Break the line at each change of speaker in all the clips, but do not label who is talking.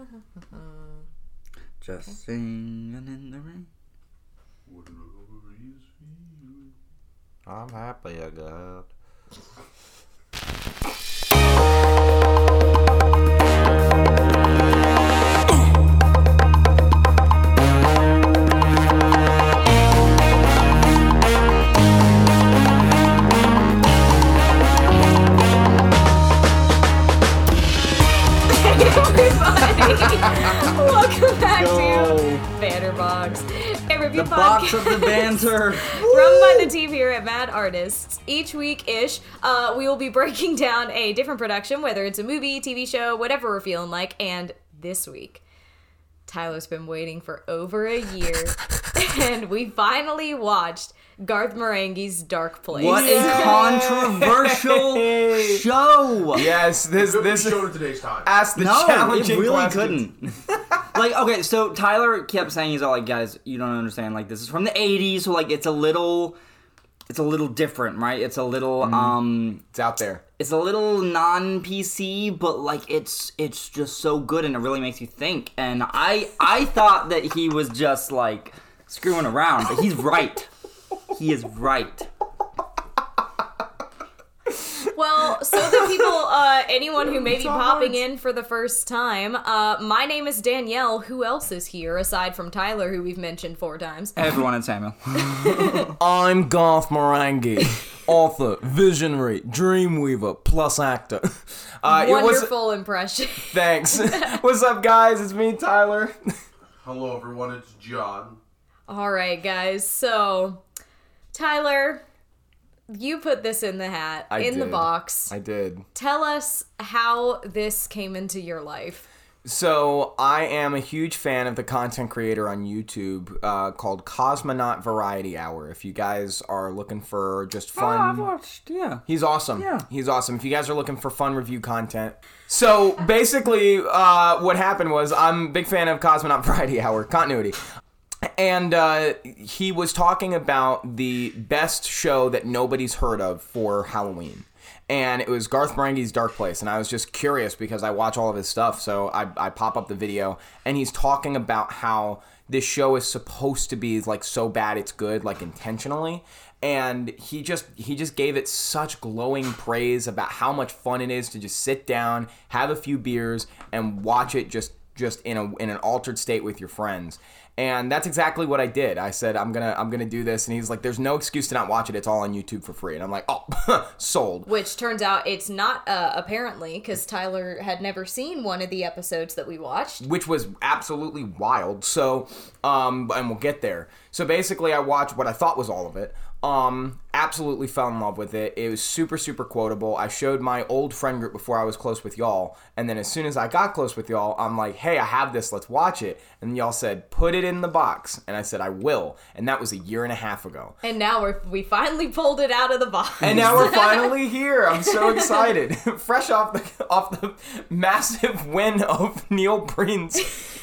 Just singing in the rain.
I'm happy again.
Welcome back to Banterbox, a review
The
podcast
box of the banter.
run by the team here at Mad Artists. Each week-ish, we will be breaking down a different production, whether it's a movie, TV show, whatever we're feeling like. And this week, Tyler's been waiting for over a year, and we finally watched Garth Marenghi's Dark Place.
What a controversial show!
Yes, this
show in today's time.
asked the
No, it
challenging
really
questions.
couldn't. Like, okay, so Tyler kept saying, he's all like, guys, you don't understand, like, this is from the 80s, so, like, it's a little different, right? It's a little,
It's out there.
it's a little non-PC, but, like, it's just so good, and it really makes you think, and I thought that he was just, like, screwing around, but he's right. He is right.
Well, so the people, anyone who may be popping in for the first time, my name is Danielle. Who else is here aside from Tyler, who we've mentioned 4 times?
Everyone and Samuel.
I'm Garth Marenghi, author, visionary, dreamweaver, plus actor.
Wonderful impression.
Thanks. What's up, guys? It's me, Tyler.
Hello, everyone. It's John.
All right, guys. So, Tyler, you put this in the hat,
I
in the
did.
box.
I did.
Tell us how this came into your life.
So, I am a huge fan of the content creator on YouTube called Cosmonaut Variety Hour. If you guys are looking for just fun...
I've watched, yeah.
He's awesome.
Yeah.
He's awesome. If you guys are looking for fun review content. So, basically, what happened was I'm a big fan of Cosmonaut Variety Hour, continuity. And he was talking about the best show that nobody's heard of for Halloween. And it was Garth Marenghi's Dark Place. And I was just curious because I watch all of his stuff. So I pop up the video. And he's talking about how this show is supposed to be like so bad it's good, like intentionally. And he just gave it such glowing praise about how much fun it is to just sit down, have a few beers, and watch it just in an altered state with your friends. And that's exactly what I did. I said, I'm gonna do this. And he's like, there's no excuse to not watch it. It's all on YouTube for free. And I'm like, oh, sold.
Which turns out it's not, apparently, because Tyler had never seen one of the episodes that we watched.
Which was absolutely wild. So, and we'll get there. So basically, I watched what I thought was all of it. Absolutely fell in love with it. It was super, super quotable. I showed my old friend group before I was close with y'all. And then as soon as I got close with y'all, I'm like, hey, I have this. Let's watch it. And y'all said, put it in the box. And I said, I will. And that was a year and a half ago.
And now we finally pulled it out of the box.
And now we're finally here. I'm so excited. Fresh off the massive win of Neil Breen's.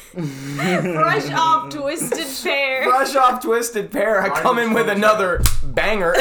Fresh off Twisted Pair.
Fresh off Twisted Pair. I come in with another banger.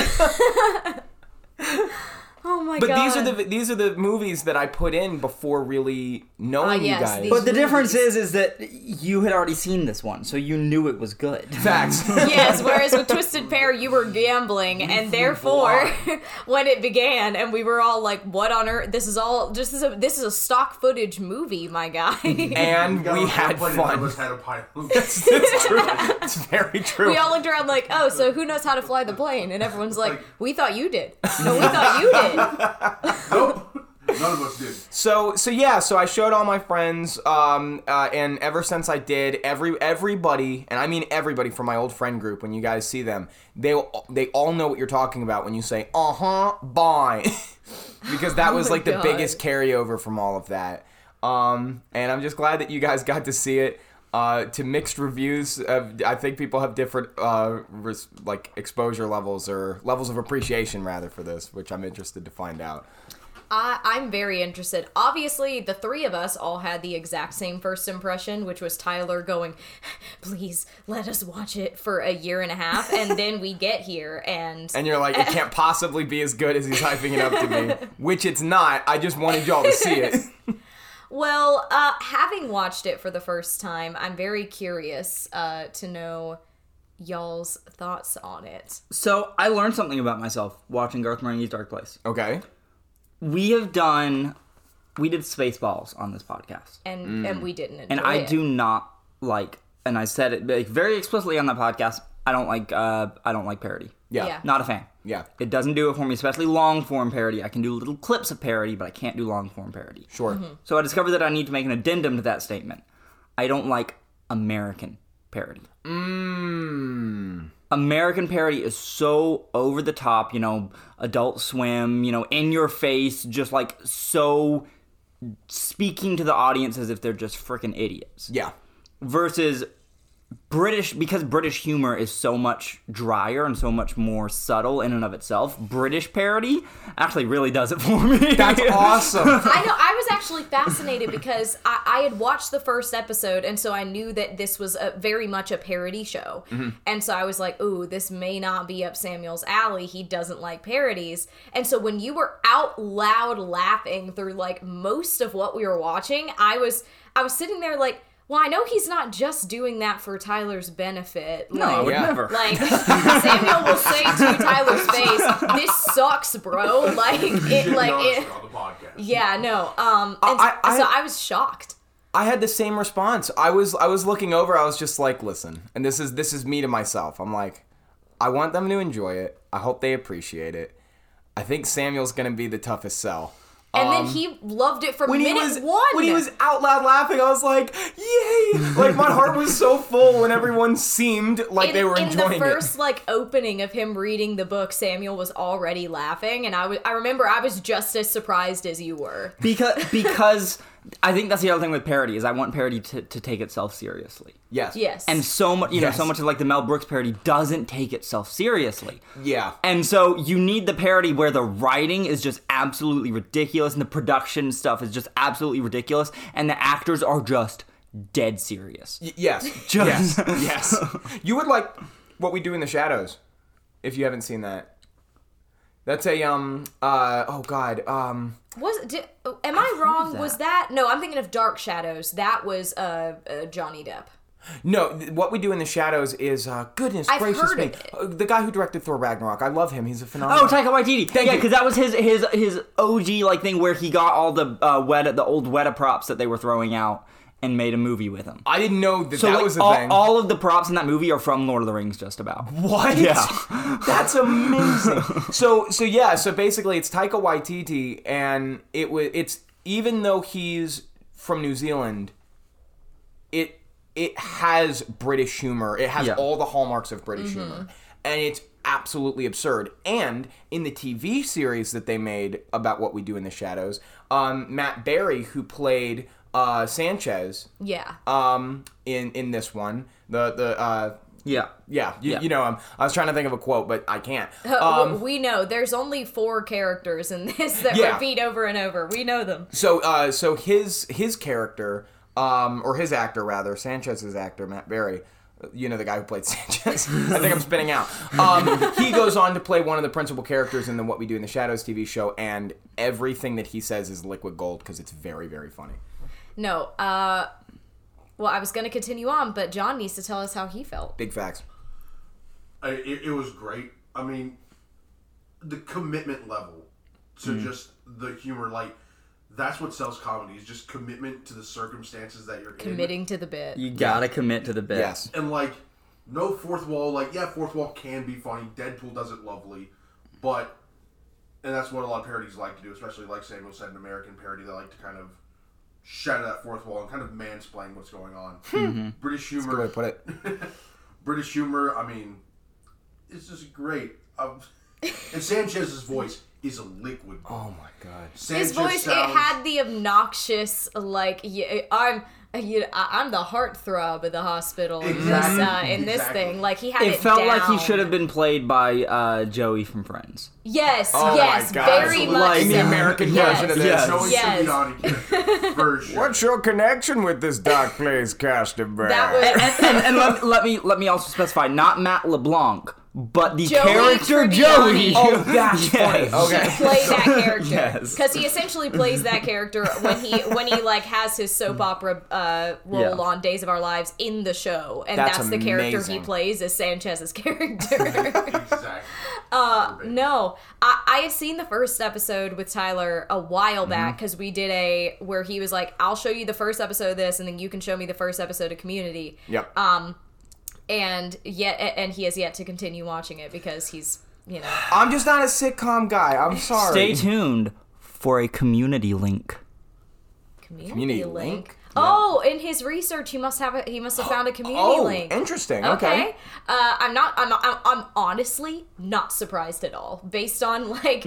Oh my
But
god.
these are the movies that I put in before really knowing
yes,
you guys.
these-
But the difference is that you had already seen this one, so you knew it was good.
Facts.
Yes, whereas with Twisted Pair, you were gambling, and therefore, when it began, and we were all like, "What on earth? This is a stock footage movie, my guy."
And we had fun.
Had a pilot.
It's true. It's very true.
We all looked around like, "Oh, so who knows how to fly the plane?" And everyone's like, "We thought you did." No, we thought you did.
Nope. None of us did.
So I showed all my friends, and ever since I did, everybody, and I mean everybody from my old friend group, when you guys see them, they all know what you're talking about when you say, bye. Because that was
my
like the
God.
biggest carryover from all of that. And I'm just glad that you guys got to see it. To mixed reviews, I think people have different exposure levels or levels of appreciation rather for this, which I'm interested to find out.
I'm very interested. Obviously, the three of us all had the exact same first impression, which was Tyler going, "Please let us watch it for a year and a half," and then we get here and
you're like, it can't possibly be as good as he's hyping it up to be, which it's not. I just wanted y'all to see it.
Well, having watched it for the first time, I'm very curious to know y'all's thoughts on it.
So I learned something about myself watching Garth Marenghi's Dark Place.
Okay.
We did Spaceballs on this podcast.
And we didn't enjoy
And I
it.
do not like, and I said it like, very explicitly on that podcast, I don't like parody.
Yeah.
Yeah.
Not a fan.
Yeah.
It doesn't do it for me, especially long form parody. I can do little clips of parody, but I can't do long form parody.
Sure.
So I discovered that I need to make an addendum to that statement. I don't like American parody. American parody is so over the top, Adult Swim, in your face, just like so speaking to the audience as if they're just freaking idiots.
Yeah.
Versus because British humor is so much drier and so much more subtle in and of itself, British parody actually really does it for me.
That's awesome.
I know. I was actually fascinated because I had watched the first episode, and so I knew that this was very much a parody show. And so I was like, ooh, this may not be up Samuel's alley. He doesn't like parodies. And so when you were out loud laughing through like most of what we were watching, I was sitting there like, well, I know he's not just doing that for Tyler's benefit.
No, I would
Yeah.
never.
Like, Samuel will say to Tyler's face, "This sucks, bro."
On the podcast.
Yeah, no. And so I was shocked.
I had the same response. I was looking over. I was just like, listen, and this is me to myself. I'm like, I want them to enjoy it. I hope they appreciate it. I think Samuel's gonna be the toughest sell.
And then he loved it from minute one.
When he was out loud laughing, I was like, yay! Like, my heart was so full when everyone seemed like they were enjoying it.
In the first, opening of him reading the book, Samuel was already laughing, and I remember I was just as surprised as you were.
Because I think that's the other thing with parody is I want parody to take itself seriously.
Yes.
Yes.
And so much,
Yes.
so much of like the Mel Brooks parody doesn't take itself seriously.
Yeah.
And so you need the parody where the writing is just absolutely ridiculous and the production stuff is just absolutely ridiculous and the actors are just dead serious.
Yes.
Just-
Yes. You would like What We Do in the Shadows, if you haven't seen that. That's a am I
wrong?
that.
Was that no? I'm thinking of Dark Shadows. That was Johnny Depp.
No, What We Do in the Shadows is goodness
I've
gracious
heard
me.
of it.
The guy who directed Thor Ragnarok. I love him. He's a phenomenal.
Oh, Taika Waititi.
Thank
yeah,
you.
because that was his OG thing where he got all the old Weta props that they were throwing out and made a movie with him.
I didn't know that
So
was a
all,
thing.
all of the props in that movie are from Lord of the Rings, just about.
What?
Yeah.
That's amazing. So basically it's Taika Waititi, and it's even though he's from New Zealand, it has British humor. It has
Yeah.
all the hallmarks of British humor. And it's absolutely absurd. And in the TV series that they made about What We Do in the Shadows, Matt Berry, who played Sanchez,
Yeah.
in this one,
Yeah.
you know him. I was trying to think of a quote, but I can't.
We know there's only 4 characters in this that
Yeah.
repeat over and over. We know them.
So his character, or his actor rather, Sanchez's actor, Matt Berry, you know, the guy who played Sanchez. I think I'm spinning out. He goes on to play one of the principal characters in the What We Do in the Shadows TV show, and everything that he says is liquid gold because it's very, very funny.
No. Well, I was going to continue on, but John needs to tell us how he felt.
Big facts.
It was great. I mean, the commitment level to just the humor, that's what sells comedy, is just commitment to the circumstances that you're in.
Committing to the bit.
You gotta commit to the bit.
Yes.
And, no fourth wall. Fourth wall can be funny. Deadpool does it lovely. But, and that's what a lot of parodies like to do, especially like Samuel said, an American parody, they like to kind of shatter that fourth wall and kind of mansplain what's going on. British humor.
Good way to put it.
British humor, I mean, it's just great. And Sanchez's voice is a liquid.
Oh my god.
His voice, it had the obnoxious, I'm the heartthrob of the hospital in this
Exactly.
thing. Like, he had it
It felt like he
down.
should have been played by Joey from Friends.
Yes,
Oh
yes,
my God.
very
Absolutely.
much
Like
so.
the
American
Yes.
version of this.
Yes.
Joey
Yes.
Tribbiani for sure.
What's your connection with this Dark Place, Caster Bear?
That was
And let me also specify, not Matt LeBlanc, but the
Joey
character
Tribbiani.
Joey.
Oh, that's funny.
Yes.
Okay.
Play that character
Yes.
because he essentially plays that character when he like has his soap opera role
Yeah.
on Days of Our Lives in the show, and
That's
that's the character he
amazing.
plays as Sanchez's character.
Exactly.
No, I had seen the first episode with Tyler a while
Mm-hmm.
back because we did where he was like, "I'll show you the first episode of this, and then you can show me the first episode of Community."
Yep.
And he has yet to continue watching it because he's,
I'm just not a sitcom guy. I'm sorry.
Stay tuned for a community link.
Community
link?
link. Oh, in his research, he must have found a community
Oh,
link.
interesting. Okay.
I'm honestly not surprised at all. Based on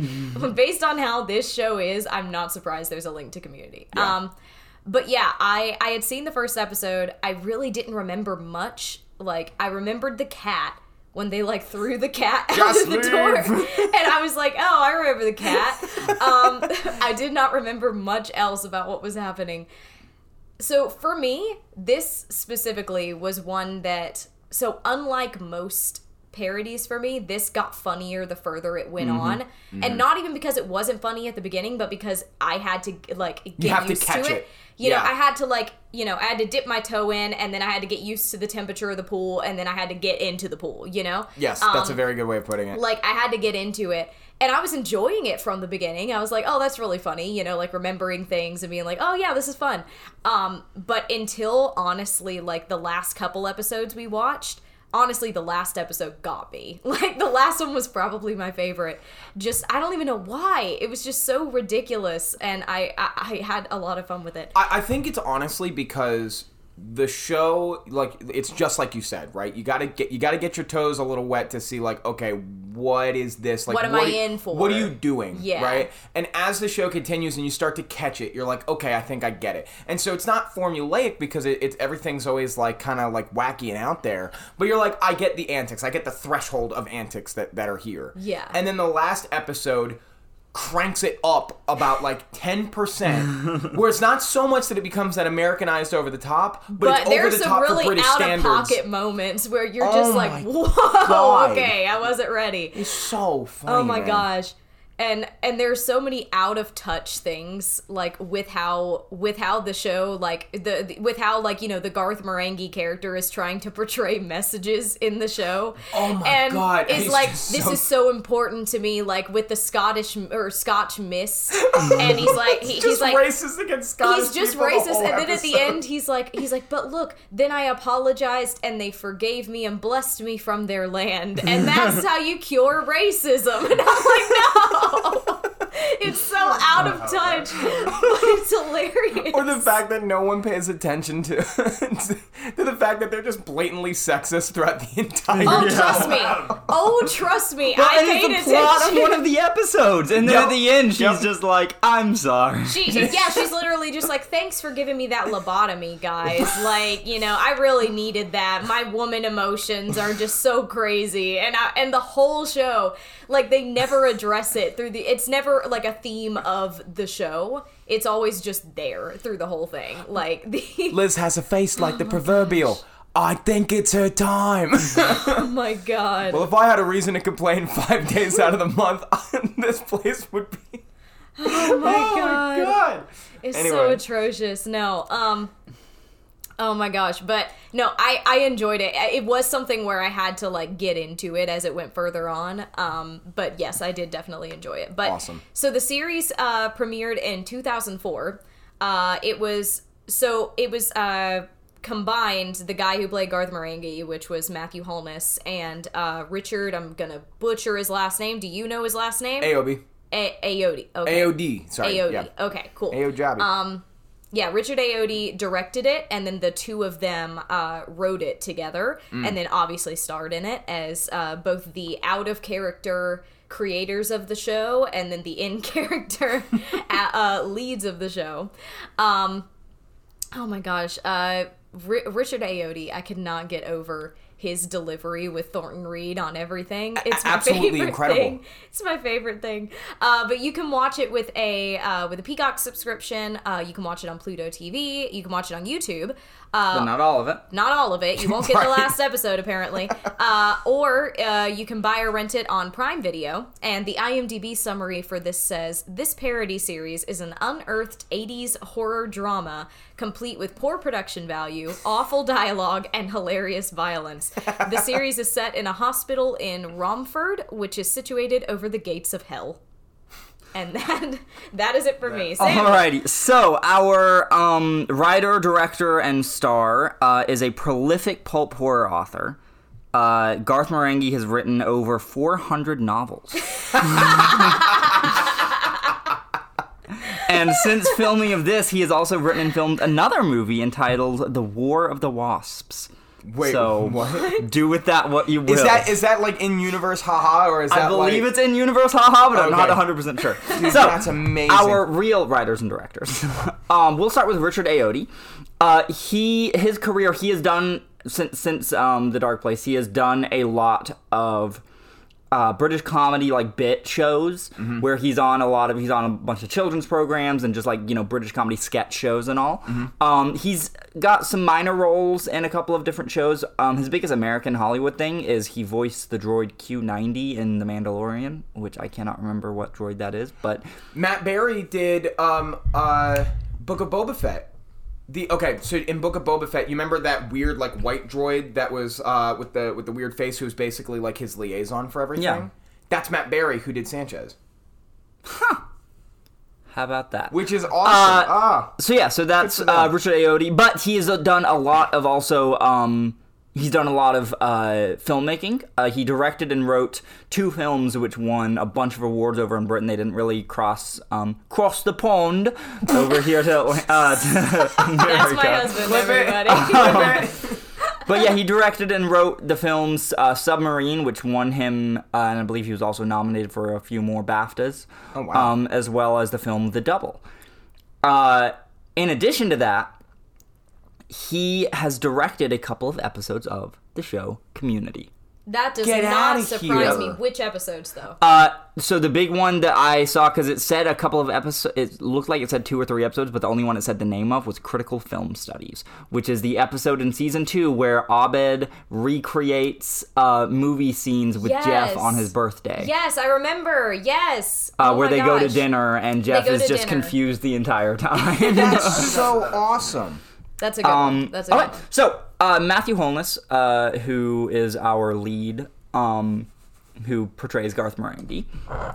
how this show is, I'm not surprised there's a link to Community.
Yeah.
But yeah, I had seen the first episode. I really didn't remember much. Like, I remembered the cat when they like threw the cat out
Just
of the
leave.
door, and I was like, "Oh, I remember the cat." I did not remember much else about what was happening. So for me, this specifically was one that, so unlike most parodies for me, this got funnier the further it went on. And not even because it wasn't funny at the beginning, but because I had to like get
have to
used
catch
to
it.
You know,
Yeah.
I had to I had to dip my toe in, and then I had to get used to the temperature of the pool, and then I had to get into the pool,
Yes, that's a very good way of putting it.
Like, I had to get into it. And I was enjoying it from the beginning. I was like, oh, that's really funny, like remembering things and being like, oh yeah, this is fun. But until, honestly, like the last couple episodes we watched, honestly, the last episode got me. Like, the last one was probably my favorite. Just, I don't even know why. It was just so ridiculous, and I had a lot of fun with it.
I think it's honestly because the show, like, it's just like you said, right? You gotta get your toes a little wet to see, like, okay, what is this? Like,
What am I in for?
What are you doing?
Yeah.
Right? And as the show continues and you start to catch it, you're like, okay, I think I get it. And so it's not formulaic because it's everything's always like kind of like wacky and out there. But you're like, I get the antics. I get the threshold of antics that are here.
Yeah.
And then the last episode cranks it up about like 10%, where it's not so much that it becomes that Americanized over the top, but it's over
there's
the
some
top for
really
British
out
standards.
of pocket moments where you're
Oh
just
my
like, whoa,
God.
okay, I wasn't ready.
It's so funny.
Oh my
man.
gosh. And there's so many out of touch things, like with how the show, like with how, like, the Garth Marenghi character is trying to portray messages in the show.
Oh my
and
God.
is
He's
like,
just
this
so-
is so important to me, like with the Scotch Mist, and he's like he's
Just
like
racist against Scottish
he's just
people the
racist,
whole
and then at the
episode.
end he's like, but look, then I apologized and they forgave me and blessed me from their land, and that's how you cure racism. And I'm like, no. It's so out of touch, but it's hilarious.
Or the fact that no one pays attention to the fact that they're just blatantly sexist throughout the entire
Oh,
show.
trust me. Oh, trust me. I
And
paid
it's the plot of
attention.
one of the episodes, and then
Yep.
at the end, she's
Yep.
just like, "I'm sorry."
She's literally just like, thanks for giving me that lobotomy, guys. Like, I really needed that. My woman emotions are just so crazy. And the whole show, like, they never address it it's never like a theme of the show. It's always just there through the whole thing. Like,
Liz has a face like the proverbial, I think it's her time.
oh my God.
Well, if I had a reason to complain 5 days out of the month, this place would be...
Oh my God.
God.
It's
Anyway.
so atrocious. No, oh my gosh. But no, I enjoyed it. It was something where I had to like get into it as it went further on. But yes, I did definitely enjoy it. But
Awesome.
So the series premiered in 2004. It was combined the guy who played Garth Marenghi, which was Matthew Holness, and Richard, I'm gonna butcher his last name. Do you know his last name?
AOB.
Ayoade. Okay.
AOD. Sorry.
Ayoade.
Yeah.
Okay, cool.
Aojabi.
Yeah, Richard Ayoade directed it, and then the two of them wrote it together, and then obviously starred in it as both the out-of-character creators of the show and then the in-character leads of the show. Oh my gosh. Richard Ayoade, I could not get over his delivery with Thornton Reed on everything. It's my
Absolutely
favorite
incredible.
thing. It's my favorite thing. But you can watch it with a Peacock subscription. You can watch it on Pluto TV. You can watch it on YouTube.
But not all of it.
Not all of it. You won't get the last episode, apparently. Or you can buy or rent it on Prime Video. And the IMDb summary for this says, this parody series is an unearthed 80s horror drama complete with poor production value, awful dialogue, and hilarious violence. The series is set in a hospital in Romford, which is situated over the gates of hell. And that is it for me. Sam,
Alrighty, so our writer, director, and star is a prolific pulp horror author. Garth Marenghi has written over 400 novels. And since filming of this, he has also written and filmed another movie entitled The War of the Wasps.
Wait,
So,
what?
do with that what you will.
Is that like in universe, haha, or is that
I believe
like...
it's in universe, haha, but I'm not
Okay.
100% sure.
Dude,
So,
that's amazing.
our real writers and directors. We'll start with Richard Ayoade. His career, he has done since The Dark Place. He has done a lot of British comedy like bit shows where he's on a bunch of children's programs and just like British comedy sketch shows and all. He's got some minor roles in a couple of different shows. His biggest American Hollywood thing is he voiced the droid Q-90 in The Mandalorian, which I cannot remember what droid that is, but
Matt Berry did Book of Boba Fett. So in Book of Boba Fett, you remember that weird like white droid that was with the weird face, who was basically like his liaison for everything?
Yeah.
That's Matt Berry, who did Sanchez.
how about that?
Which is awesome.
So that's
Good for them.
Richard Ayoade, but he has done a lot of he's done a lot of filmmaking. He directed and wrote 2 films which won a bunch of awards over in Britain. They didn't really cross the pond over here to America.
that's my husband, everybody.
But yeah, he directed and wrote the films Submarine, which won him, and I believe he was also nominated for a few more BAFTAs.
Oh, wow.
As well as the film The Double. In addition to that, he has directed a couple of episodes of the show Community.
That does
Get
not
outta
surprise me.
here.
Which episodes, though?
So the big one that I saw, because it said a couple of episodes, it looked like it said 2 or 3 episodes, but the only one it said the name of was Critical Film Studies, which is the episode in season 2 where Abed recreates movie scenes with
Yes.
Jeff on his birthday.
Yes, I remember. Yes.
Where they go to
gosh.
dinner and Jeff
go
is
to
just
dinner.
confused the entire time.
That's so awesome.
That's a good one. That's a good
All right,
one.
so Matthew Holness, who is our lead, who portrays Garth Marenghi,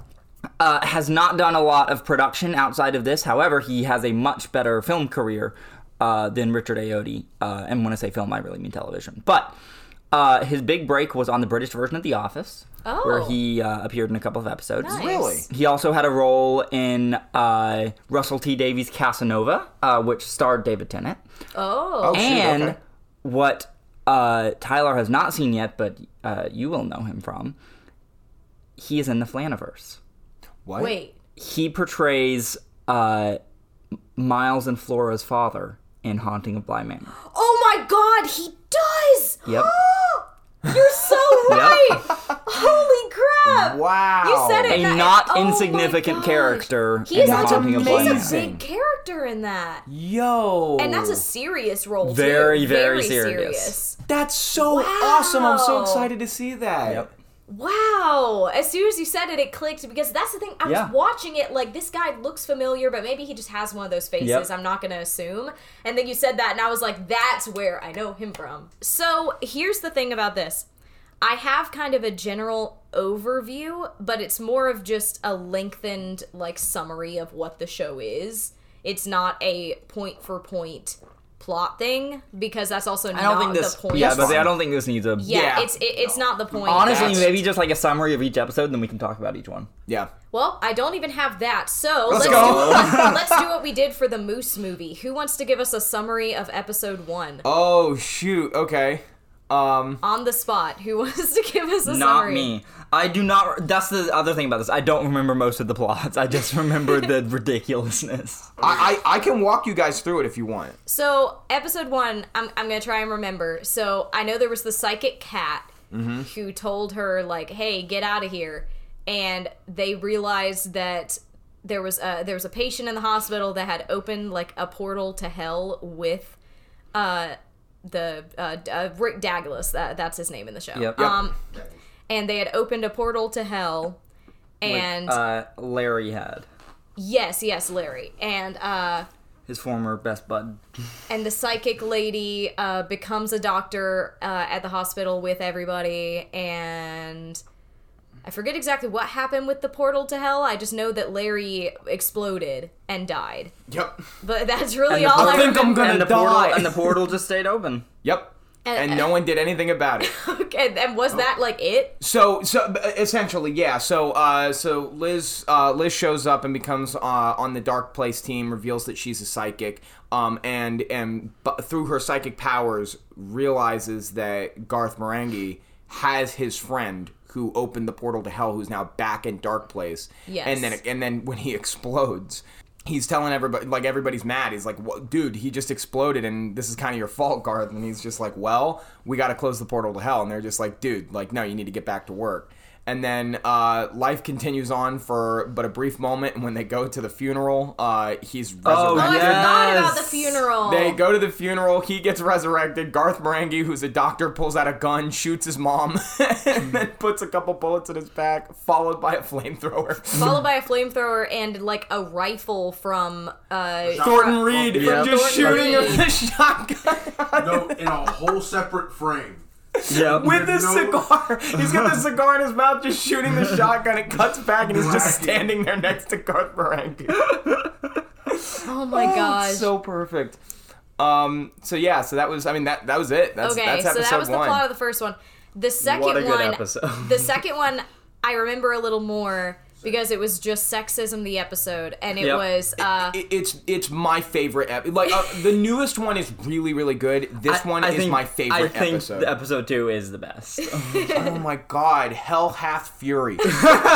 has not done a lot of production outside of this. However, he has a much better film career than Richard Ayoade. And when I say film, I really mean television. But his big break was on the British version of The Office, where he appeared in a couple of episodes.
Nice.
Really?
He also had a role in Russell T Davies' Casanova, which starred David Tennant.
Oh.
shoot,
And
okay.
what Tyler has not seen yet, but you will know him from, he is in the Flaniverse.
What?
Wait.
He portrays Miles and Flora's father in Haunting of Bly Manor.
Oh my God, he does!
Yep.
You're so right! Holy crap!
Wow.
You said it.
A
and I-
not
oh my
insignificant
gosh.
character
He is
in
like
Haunting of Bly Manor.
he's a big character in that.
Yo.
And that's a serious role,
Very,
too.
very serious.
That's so
Wow.
awesome. I'm so excited to see that.
Yep.
Wow. As soon as you said it, it clicked, because that's the thing. I
Yeah.
was watching it like, this guy looks familiar, but maybe he just has one of those faces.
Yep.
I'm not going to assume. And then you said that, and I was like, that's where I know him from. So here's the thing about this. I have kind of a general overview, but it's more of just a lengthened like summary of what the show is. It's not a point for point plot thing, because that's also
I don't
not
think this.
the point.
Yeah, but I don't think this needs a.
Yeah,
Yeah.
it's not the point.
Honestly,
That's-
maybe just like a summary of each episode, then we can talk about each one.
Yeah.
Well, I don't even have that, so
Let's
let's
go.
let's do what we did for the Moose movie. Who wants to give us a summary of episode 1?
Oh, shoot. Okay.
On the spot, who wants to give us a
Not
summary?
me. I do not. That's the other thing about this. I don't remember most of the plots. I just remember the ridiculousness.
I can walk you guys through it if you want.
So, episode 1, I'm gonna try and remember. So, I know there was the psychic cat who told her, like, hey, get out of here. And they realized that there was a patient in the hospital that had opened, like, a portal to hell with Rick Douglas. That's his name in the show.
Yep.
And they had opened a portal to hell. And
Larry had
yes, Larry. And
his former best bud.
and the psychic lady becomes a doctor at the hospital with everybody, and I forget exactly what happened with the portal to hell. I just know that Larry exploded and died.
Yep.
But that's really
And the
all I
portal-
think I'm
remember.
gonna
and the
die.
portal and the portal just stayed open.
Yep.
And-
And no one did anything about it.
Okay, and was that like it?
So essentially, yeah. So Liz shows up and becomes on the Dark Place team, reveals that she's a psychic, and through her psychic powers realizes that Garth Marenghi has his friend who opened the portal to hell, who's now back in Dark Place.
Yes.
And then when he explodes, he's telling everybody, like, everybody's mad. He's like, well, dude, he just exploded, and this is kind of your fault, Garth. And he's just like, well, we got to close the portal to hell. And they're just like, dude, like, no, you need to get back to work. And then life continues on for but a brief moment, and when they go to the funeral, he's resurrected.
Oh, I forgot about the
Yes.
funeral.
They go to the funeral, he gets resurrected, Garth Marenghi, who's a doctor, pulls out a gun, shoots his mom, and then puts a couple bullets in his back, followed by a flamethrower.
Followed by a flamethrower and like a rifle from
Thornton Reed,
Yep.
just
Thornton
shooting him
Reed.
with a shotgun.
No, in a whole separate frame.
Yep.
With the
No.
cigar. He's got the cigar in his mouth, just shooting the shotgun. It cuts back, and he's just standing there next to Garth Marenghi.
Oh my gosh.
So perfect. So yeah, so that was, I mean, that was it. That's
Okay, so
episode
that was the
one.
plot of the first one. The second
What a good
one,
episode.
the second one, I remember a little more because it was just sexism the episode, and it
Yep.
was
It's my favorite like the newest one is really, really good. This one is
think-
my favorite
I think
episode.
the episode 2 is the best.
Oh my god, Hell Hath Fury.
it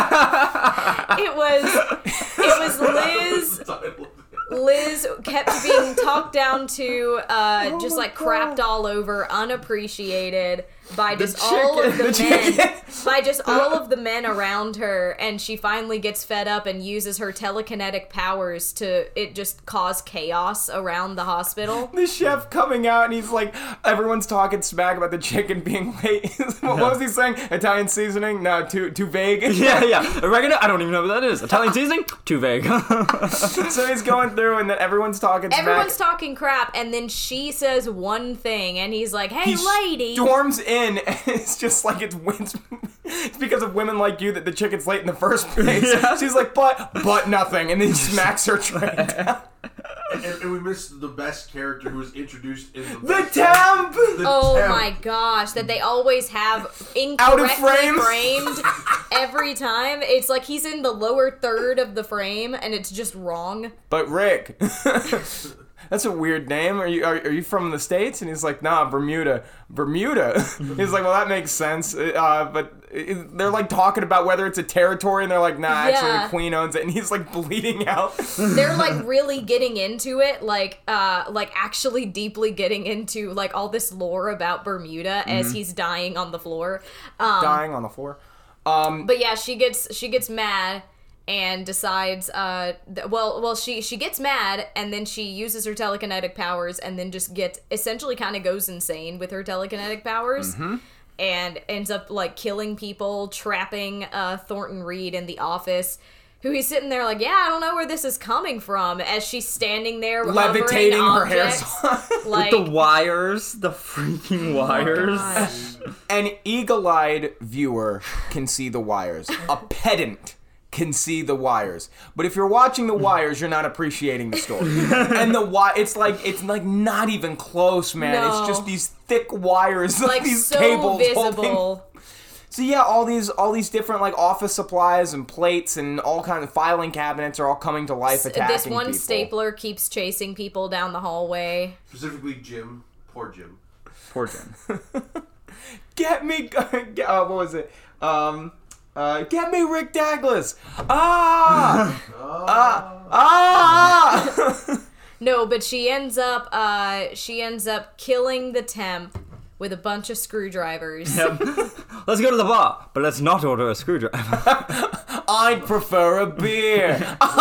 was Liz. Liz kept being talked down to, just like crapped all over, unappreciated by just all of the men, by just all of the men around her, and she finally gets fed up and uses her telekinetic powers to just cause chaos around the hospital.
The chef coming out and he's like, everyone's talking smack about the chicken being late. What was he saying? Italian seasoning? No, too vague.
yeah. Oregano? I don't even know what that is. Italian seasoning? Too vague.
So he's going through and then everyone's talking smack.
Everyone's talking crap, and then she says one thing, and he's like, "Hey,
He
lady."
storms in and it's just like it's because of women like you that the chicken's late in the first place.
Yeah.
She's like, but nothing, and then he smacks her tray down.
And we missed the best character who was introduced in the
The
best
temp!
The
Oh
temp.
my gosh, that they always have
Out of
incorrectly
frame.
framed every time. It's like he's in the lower third of the frame and it's just wrong.
But Rick, that's a weird name. Are you from the States? And he's like, nah, Bermuda. Bermuda? He's like, well, that makes sense. But they're like talking about whether it's a territory, and they're like, nah, actually
Yeah.
the Queen owns it. And he's like bleeding out.
They're like really getting into it, like actually deeply getting into like all this lore about Bermuda as he's dying on the floor.
Dying on the floor.
But yeah, she gets mad and decides she gets mad and then she uses her telekinetic powers and then just essentially kind of goes insane with her telekinetic powers and ends up like killing people, trapping Thornton Reed in the office, who he's sitting there like, yeah, I don't know where this is coming from, as she's standing there
Levitating her
hovering
hair.
objects, like
The wires. The freaking wires.
gosh.
An eagle-eyed viewer can see the wires. A pedant can see the wires. But if you're watching the wires, you're not appreciating the story. And it's like not even close, man.
No.
It's just these thick wires,
like
these
so
cables
visible.
holding. So yeah, all these different like office supplies and plates and all kinds of filing cabinets are all coming to life, attacking
This one
people.
stapler keeps chasing people down the hallway.
Specifically Jim. Poor Jim.
Poor Jim.
Get me, what was it? Get me Rick Douglas. Ah!
No, but she ends up killing the temp with a bunch of screwdrivers.
Yep. Let's go to the bar, but let's not order a screwdriver.
I'd prefer a beer.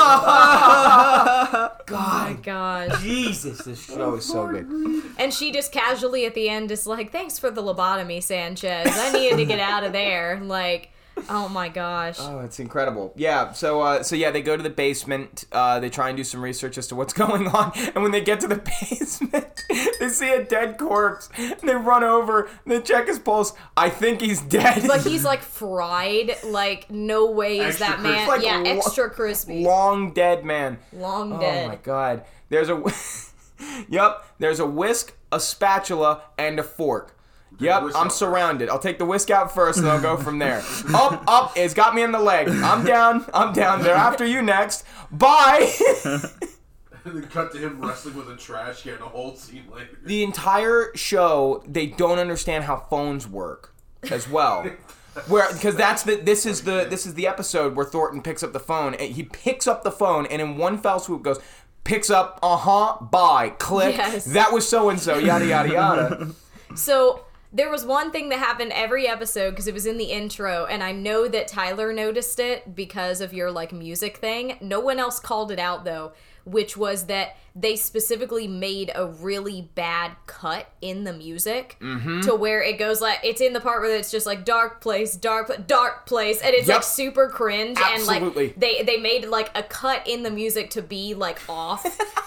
Oh my gosh.
Jesus, this show is so good.
And she just casually at the end is like, thanks for the lobotomy, Sanchez. I needed to get out of there. Like, oh my gosh.
Oh, it's incredible. Yeah, so they go to the basement. They try and do some research as to what's going on. And when they get to the basement, they see a dead corpse. And they run over. And they check his pulse. I think he's dead.
But he's like fried. Like, no way is
Extra
that man.
crispy.
Yeah, extra crispy.
Long dead man.
Long dead.
Oh my god. There's a Yep, there's a whisk, a spatula, and a fork. Yep, I'm surrounded. I'll take the whisk out first and I'll go from there. Up, it's got me in the leg. I'm down. They're after you next. Bye!
And then cut to him wrestling with a trash can a whole scene later.
The entire show, they don't understand how phones work as well. Because this is the episode where Thornton picks up the phone, and he picks up the phone and in one fell swoop goes, picks up, bye, click,
Yes.
that was so-and-so, yada, yada, yada.
So there was one thing that happened every episode because it was in the intro, and I know that Tyler noticed it because of your like music thing. No one else called it out though, which was that they specifically made a really bad cut in the music to where it goes like, it's in the part where it's just like dark place, and it's
Yep.
like super cringe.
Absolutely.
And like they made like a cut in the music to be like off.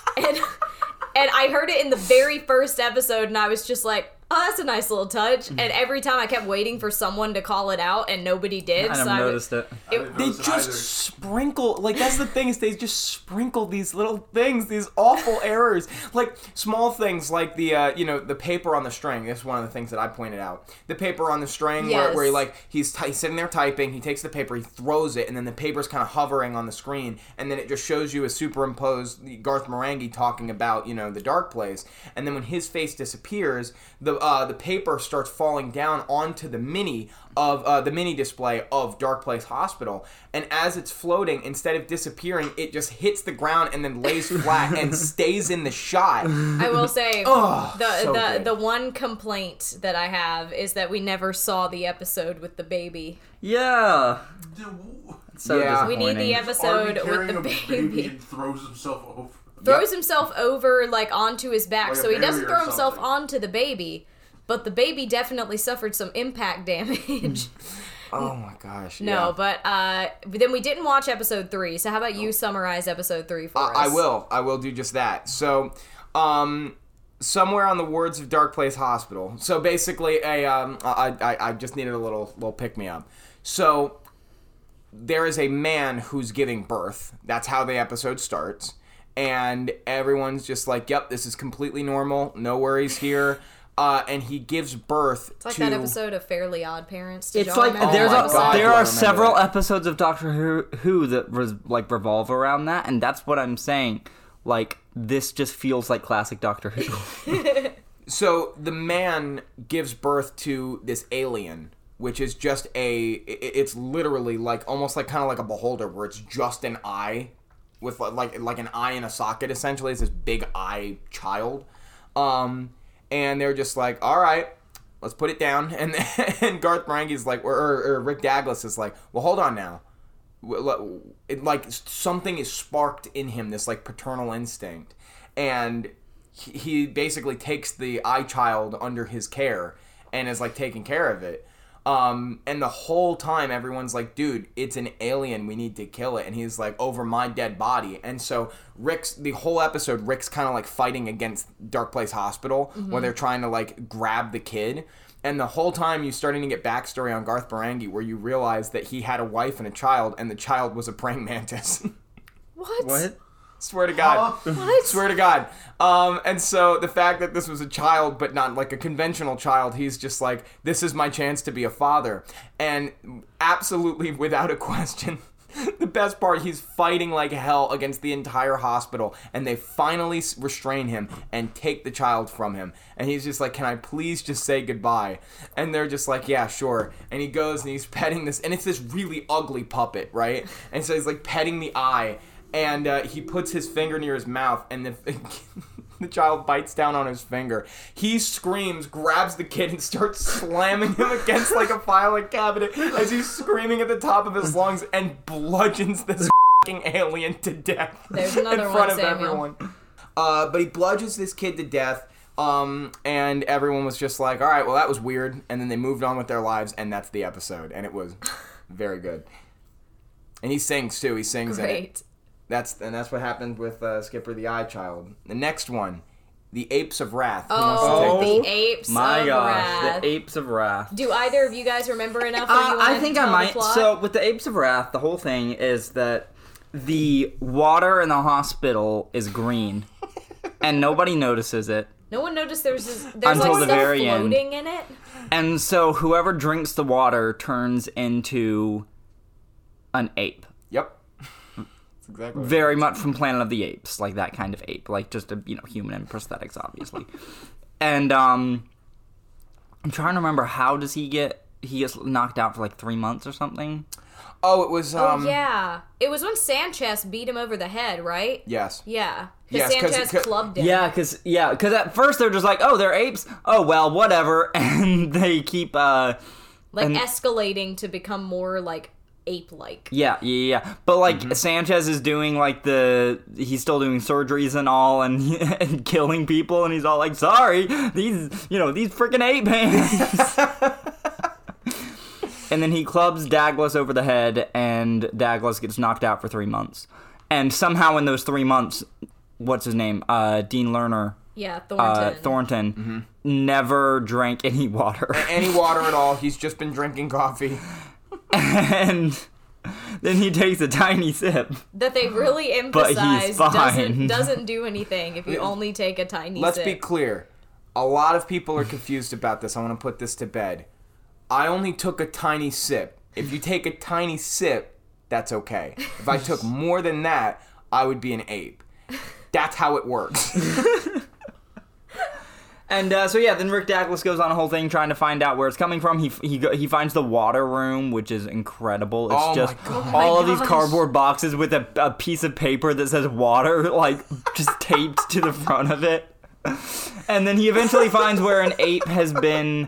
And I heard it in the very first episode, and I was just like, oh, that's a nice little touch. And every time I kept waiting for someone to call it out, and nobody did.
I never noticed it.
They just sprinkle, like, that's the thing, is they just sprinkle these little things, these awful errors. Like, small things like the, the paper on the string. That's one of the things that I pointed out. The paper on the string
Yes.
where he's sitting there typing, he takes the paper, he throws it, and then the paper's kind of hovering on the screen, and then it just shows you a superimposed Garth Marenghi talking about, the dark place. And then when his face disappears, the paper starts falling down onto the mini display of Dark Place Hospital, and as it's floating, instead of disappearing, it just hits the ground and then lays flat and stays in the shot.
I will say,
so good.
the one complaint that I have is that we never saw the episode with the baby.
Yeah. So
Yeah.
We need the
disappointing.
episode with
carrying
the
a
baby.
and throws himself over.
Throws himself over, like, onto his back,
Like a
so he doesn't
barrier or
throw himself
something.
onto the baby, but the baby definitely suffered some impact damage.
Oh my gosh.
No,
yeah.
but then we didn't watch episode 3, so how about you summarize episode 3 for us?
I will do just that. So, somewhere on the words of Dark Place Hospital. So basically, I just needed a little pick me up. So there is a man who's giving birth. That's how the episode starts, and everyone's just like, "Yep, this is completely normal. No worries here." And he gives birth
It's like
to
that episode of Fairly Odd Parents. Did
It's
y'all
like
remember
Oh
there
my God, do I
are
remember
several
that.
episodes of Doctor Who that revolve around that, and that's what I'm saying. Like, this just feels like classic Doctor Who.
So the man gives birth to this alien, which is just it's literally like almost like kind of like a beholder, where it's just an eye with like an eye in a socket. Essentially, it's this big eye child. And they're just like, all right, let's put it down. And Garth Marenghi's like, or Rick Douglas is like, well, hold on now. Like something is sparked in him, this like paternal instinct, and he basically takes the eye child under his care and is like taking care of it. And the whole time everyone's like, dude, it's an alien, we need to kill it. And he's like, over my dead body. And so the whole episode, Rick's kind of like fighting against Dark Place Hospital, where they're trying to like grab the kid. And the whole time you're starting to get backstory on Garth Marenghi, where you realize that he had a wife and a child, and the child was a praying mantis.
What?
Swear to God.
What?
Swear to God. And so the fact that this was a child, but not like a conventional child, he's just like, this is my chance to be a father. And absolutely, without a question, The best part, he's fighting like hell against the entire hospital, and they finally restrain him and take the child from him. And he's just like, can I please just say goodbye? And they're just like, yeah, sure. And he goes and he's petting this, and it's this really ugly puppet, right? And so he's like petting the eye, and he puts his finger near his mouth, and the child bites down on his finger. He screams, grabs the kid, and starts slamming him against like a filing cabinet as he's screaming at the top of his lungs and bludgeons this fucking alien to death
There's another
in front
one,
of
Samuel.
everyone. But he bludgeons this kid to death, and everyone was just like, all right, well, that was weird. And then they moved on with their lives, and that's the episode. And it was very good. And he sings, too. He sings in it.
Great.
That's what happened with Skipper the Eye Child. The next one, the Apes of Wrath. Who
Oh,
wants to take
the Apes
My
of
gosh,
Wrath.
the Apes of Wrath.
Do either of you guys remember enough? Where you
I
wanna
think
tell
I
the
might.
plot?
So with the Apes of Wrath, the whole thing is that the water in the hospital is green, and nobody notices it.
No one noticed there's
Until
like
the
stuff
very end.
floating in it.
And so whoever drinks the water turns into an ape.
Yep. That's exactly what
Very much from Planet of the Apes, like that kind of ape, like just a human and prosthetics, obviously. And I'm trying to remember, how does he gets knocked out for like 3 months or something?
Oh, it was.
Oh yeah, it was when Sanchez beat him over the head, right?
Yes.
Yeah,
Yes,
because
'cause-
Sanchez clubbed him.
Yeah, because at first they're just like, oh, they're apes. Oh well, whatever, and they keep
like
and-
escalating to become more like ape-like.
Yeah. But like Sanchez is doing like he's still doing surgeries and all, and and killing people, and he's all like, sorry, these freaking ape hands. And then he clubs Douglas over the head, and Douglas gets knocked out for 3 months. And somehow in those 3 months, what's his name? Dean Lerner.
Yeah, Thornton.
Thornton never drank any water.
Any water at all. He's just been drinking coffee.
And then he takes a tiny sip.
That they really
But he's
emphasize
fine.
doesn't do anything if you only take a tiny
Let's
sip.
be clear. A lot of people are confused about this. I want to put this to bed. I only took a tiny sip. If you take a tiny sip, that's okay. If I took more than that, I would be an ape. That's how it works.
And then Rick Douglas goes on a whole thing trying to find out where it's coming from. He finds the water room, which is incredible. It's
Oh
just
my God.
all of
gosh.
these cardboard boxes with a piece of paper that says water, like just taped to the front of it. And then he eventually finds where an ape has been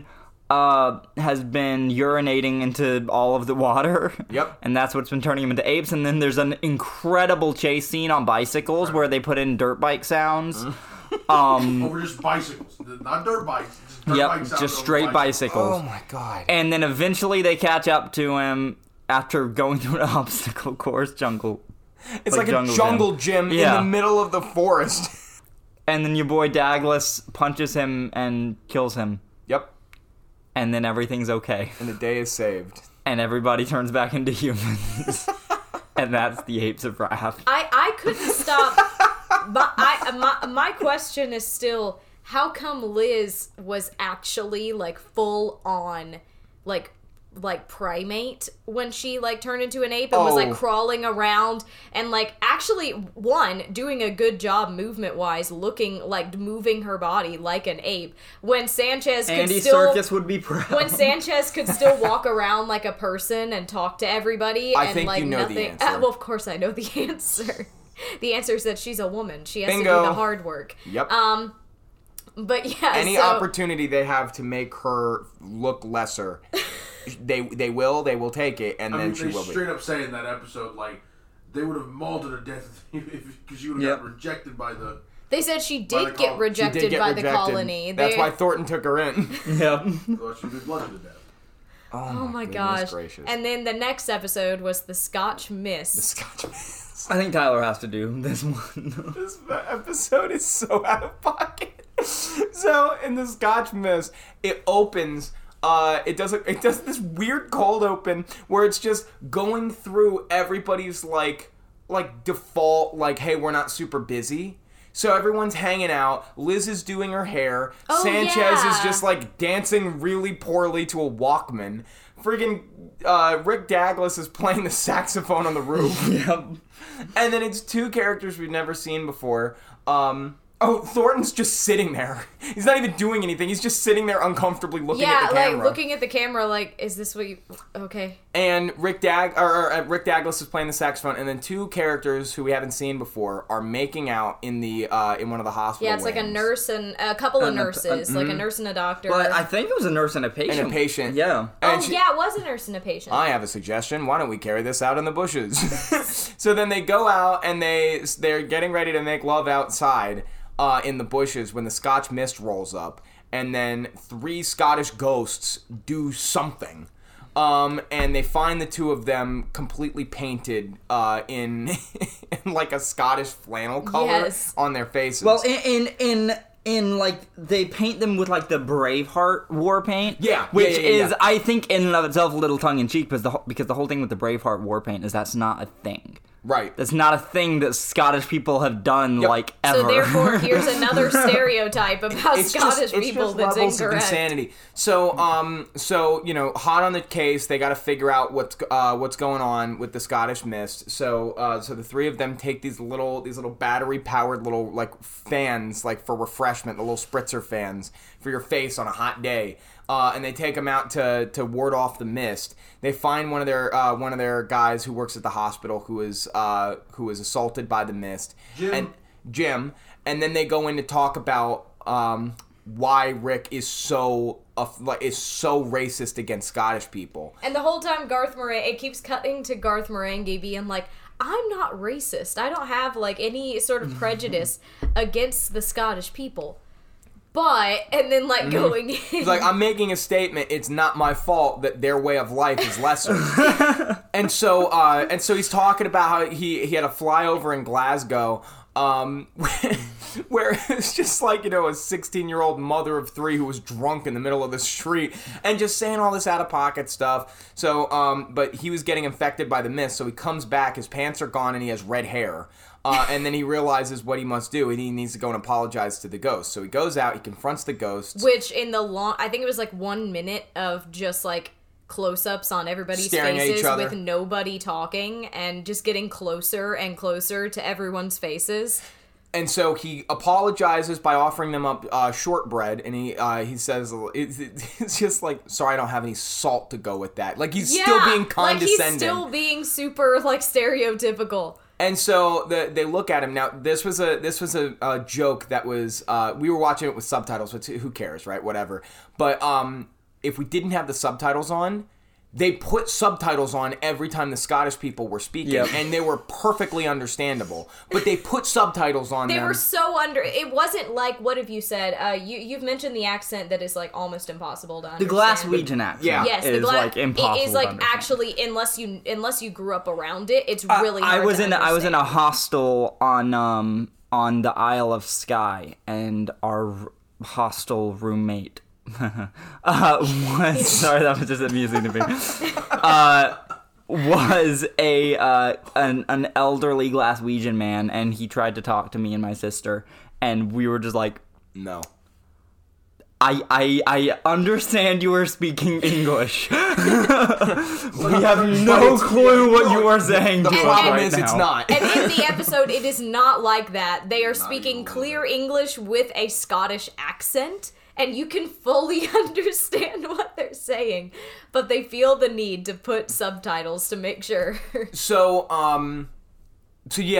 urinating into all of the water.
Yep.
And that's what's been turning him into apes. And then there's an incredible chase scene on bicycles where they put in dirt bike sounds.
Over just bicycles, not dirt bikes. Just dirt
Yep,
bikes out
just
over
straight bicycles.
Oh my God.
And then eventually they catch up to him after going through an obstacle course jungle.
It's like a
jungle
jungle gym
Yeah.
in the middle of the forest.
And then your boy Douglas punches him and kills him.
Yep.
And then everything's okay.
And the day is saved.
And everybody turns back into humans. And that's the Apes of Wrath.
I couldn't stop. But my question is still, how come Liz was actually like full on like primate when she like turned into an ape and was like
Oh.
crawling around and like actually doing a good job movement wise, looking like moving her body like an ape when Sanchez could
Andy
still
Serkis would be proud.
when Sanchez could still walk around like a person and talk to everybody
I
and
think
like
you know the
nothing.
answer.
Well, of course I know the answer. The answer is that she's a woman. She has to
Bingo.
do the hard work.
Yep.
But yeah,
Any
so,
opportunity they have to make her look lesser, they will take it, and
I
then
mean,
she
they
will be.
straight up say in that episode, like, they would have mauled her to death because you would have
Yep.
gotten rejected by the.
they said she
By
did
the
get
col-
rejected
She did get
by
rejected.
the colony.
That's
They-
why Thornton took her in.
Yep.
Well, she would be bludgeoned to death.
Oh my
goodness
gosh!
gracious.
And then the next episode was the Scotch
The
Mist.
Scotch Mist.
I think Tyler has to do this one.
This episode is so out of pocket. So in the Scotch Mist, it opens. It does this weird cold open where it's just going through everybody's like default, like, hey, we're not super busy. So everyone's hanging out. Liz is doing her hair.
Oh,
Sanchez
yeah.
is just like dancing really poorly to a Walkman. Friggin' Rick Douglas is playing the saxophone on the roof.
Yep.
And then it's two characters we've never seen before. Thornton's just sitting there. He's not even doing anything. He's just sitting there uncomfortably looking at the camera.
Like looking at the camera, like, is this what you? Okay.
And Rick Douglas is playing the saxophone, and then two characters who we haven't seen before are making out in the in one of the hospital.
Yeah, it's like a
wings.
nurse and a couple of nurses, like a nurse and a doctor.
But I think it was a nurse and a patient.
And a patient.
Yeah.
And
yeah, it was a nurse and a patient.
I have a suggestion. Why don't we carry this out in the bushes? So then they go out and they're getting ready to make love outside in the bushes when the Scotch mist rolls up, and then three Scottish ghosts do something. And they find the two of them completely painted in like a Scottish flannel color on their faces.
Well, in like they paint them with like the Braveheart war paint.
Yeah,
which
yeah.
is I think in and of itself a little tongue in cheek because the whole thing with the Braveheart war paint is that's not a thing.
Right.
That's not a thing that Scottish people have done like ever.
So therefore, here's another stereotype about Scottish people that's
levels
incorrect.
Of insanity. So hot on the case. They got to figure out what's going on with the Scottish mist. So the three of them take these little battery powered little like fans like for refreshment, the little spritzer fans for your face on a hot day. And they take them out to ward off the mist. They find one of their guys who works at the hospital who is assaulted by the mist. Jim. And then they go in to talk about why Rick is so racist against Scottish people.
And the whole time, it keeps cutting to Garth Marenghi being like, I'm not racist. I don't have like any sort of prejudice against the Scottish people. But, and then like going in.
He's like, I'm making a statement. It's not my fault that their way of life is lesser. and so he's talking about how he had a flyover in Glasgow, where it's just like, a 16-year-old mother of three who was drunk in the middle of the street and just saying all this out-of-pocket stuff. So, but he was getting infected by the mist, so he comes back, his pants are gone, and he has red hair. And then he realizes what he must do, and he needs to go and apologize to the ghost. So he goes out, he confronts the ghosts.
Which in the I think it was like 1 minute of just like close-ups on everybody's
staring
faces
at each other
with nobody talking and just getting closer and closer to everyone's faces.
And so he apologizes by offering them up shortbread, and he says it's just like, sorry, I don't have any salt to go with that. Like he's still being condescending.
Like he's still being super like stereotypical.
And so they look at him. Now this was a joke that was we were watching it with subtitles, but who cares, right? Whatever. But if we didn't have the subtitles on, they put subtitles on every time the Scottish people were speaking, and they were perfectly understandable. But they put subtitles on them.
They were so It wasn't like, what have you said? You've mentioned the accent that is like almost impossible to understand.
The Glaswegian accent.
Yeah.
is like impossible.
It is like
to understand.
actually, unless you grew up around it, it's really hard
I was
to
in
understand.
a hostel on the Isle of Skye, and our hostel roommate was sorry, that was just amusing to me. Was an elderly Glaswegian man, and he tried to talk to me and my sister, and we were just like,
no.
I understand you are speaking English. We have no clue what you are saying.
The
to us
problem
right
is
now.
it's not.
And in the episode, it is not like that. They are speaking clear English with a Scottish accent, and you can fully understand what they're saying, but they feel the need to put subtitles to make sure.
So he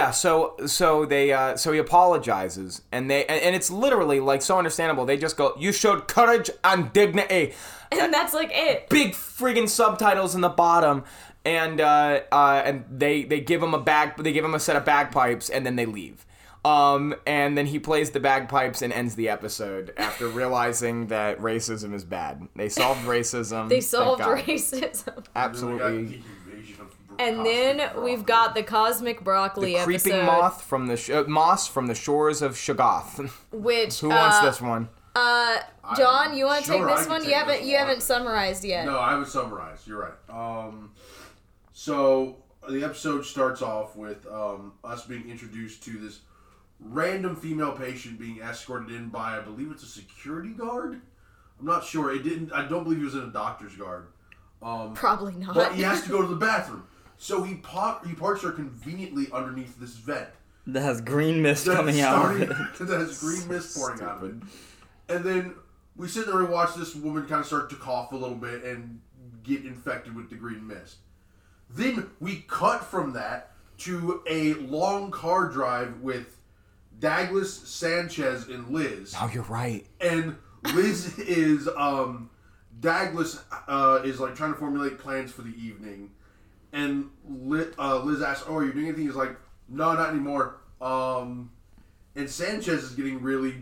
apologizes, and it's literally like so understandable. They just go, "You showed courage and dignity,"
And that's like it.
big friggin' subtitles in the bottom, and they give him a set of bagpipes, and then they leave. And then he plays the bagpipes and ends the episode after realizing that racism is bad. They solved racism.
They solved
Thank God.
racism.
Absolutely.
And then we've got the Cosmic Broccoli
The creeping
episode.
moth from the moss from the shores of Shoggoth.
Which
Who wants this one?
John, you want to
Sure,
take
I
this
can
one?
take
You
this
haven't
one.
summarized yet.
No, I haven't summarized. You're right. So the episode starts off with us being introduced to this random female patient being escorted in by, I believe it's a security guard. I'm not sure. I don't believe he was in a doctor's guard.
Probably not.
But he has to go to the bathroom. So he parks her conveniently underneath this vent.
That has green mist coming out of it.
That has green mist pouring out of it. And then we sit there and watch this woman kind of start to cough a little bit and get infected with the green mist. Then we cut from that to a long car drive with Douglas, Sanchez, and Liz.
Oh, you're right.
And Liz is, Douglas is like trying to formulate plans for the evening. And Liz asks, "Oh, are you doing anything?" He's like, "No, not anymore." And Sanchez is getting really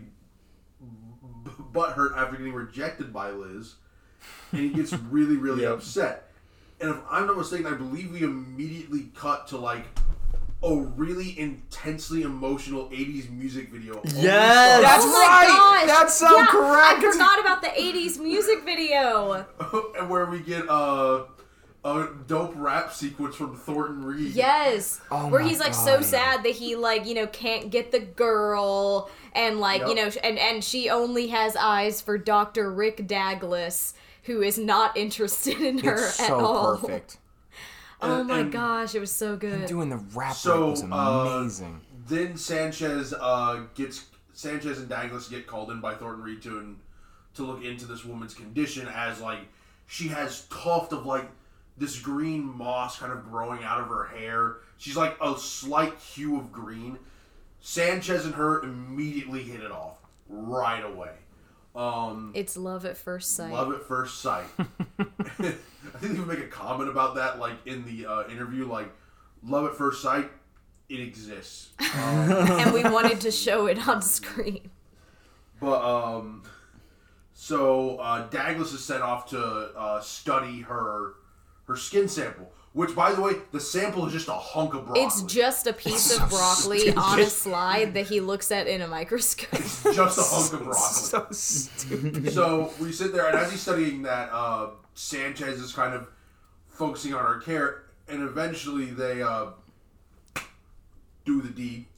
butthurt after getting rejected by Liz. And he gets really, really upset. And if I'm not mistaken, I believe we immediately cut to like a really intensely emotional 80s music video.
Yes!
That's
Oh my
right!
gosh.
That's so
Yeah,
correct!
I forgot about the 80s music video.
And where we get a dope rap sequence from Thornton Reed.
Yes.
Oh
where
my
he's like so
God.
sad that he like, can't get the girl and like,
Yep.
and she only has eyes for Dr. Rick Douglas, who is not interested in her
It's
at
so
all.
perfect.
Oh my
And-
gosh, it was so good.
Doing the rap
So,
was amazing.
Then Sanchez and Douglas get called in by Thornton Reed to look into this woman's condition, as like she has tuft of like this green moss kind of growing out of her hair. She's like a slight hue of green. Sanchez and her immediately hit it off right away.
It's love at first sight.
Love at first sight. I think they would make a comment about that, like in the interview, like love at first sight. It exists.
And we wanted to show it on screen.
But so Douglas is sent off to study her skin sample, which, by the way, the sample is just a hunk of broccoli.
It's just a piece of broccoli on a slide that he looks at in a microscope.
just a hunk of broccoli.
So stupid.
So we sit there, and as he's studying that, Sanchez is kind of focusing on her care, and eventually they do the deed.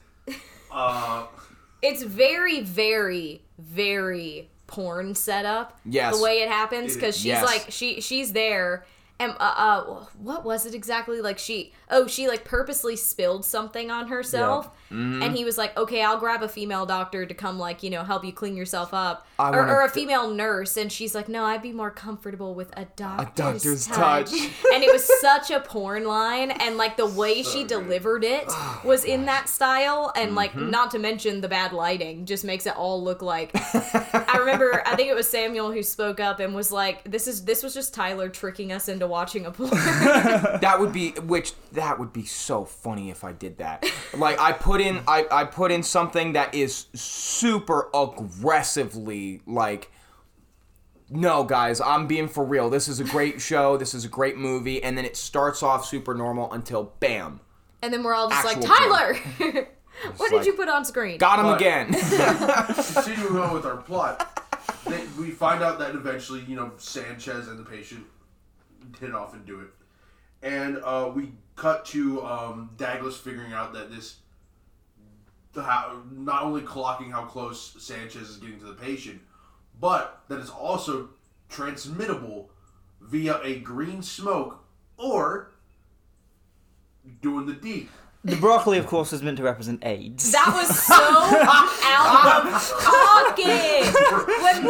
It's very, very, very porn setup.
Yes.
The way it happens, because she's
Yes.
like she's there, and what was it exactly? Like she like purposely spilled something on herself, and he was like, "Okay, I'll grab a female doctor to come like help you clean yourself up, or a female nurse," and she's like, "No, I'd be more comfortable with a doctor's touch." And it was such a porn line, and like the way she delivered it was in that style, and like not to mention the bad lighting just makes it all look like. I remember, I think it was Samuel who spoke up and was like, "This was just Tyler tricking us into watching a porn."
That would be so funny if I did that. Like I put in something that is super aggressively like, no guys, I'm being for real. This is a great show. This is a great movie, and then it starts off super normal until bam.
And then we're all just
Actual
like, "Tyler, what did
like,
you put on screen?"
Got him
But-
again.
Continuing on with our plot, we find out that eventually, Sanchez and the patient hit off and do it. And we cut to Douglas figuring out that not only clocking how close Sanchez is getting to the patient, but that it's also transmittable via a green smoke or doing the deed.
The broccoli, of course, is meant to represent AIDS.
That was so out of pocket. When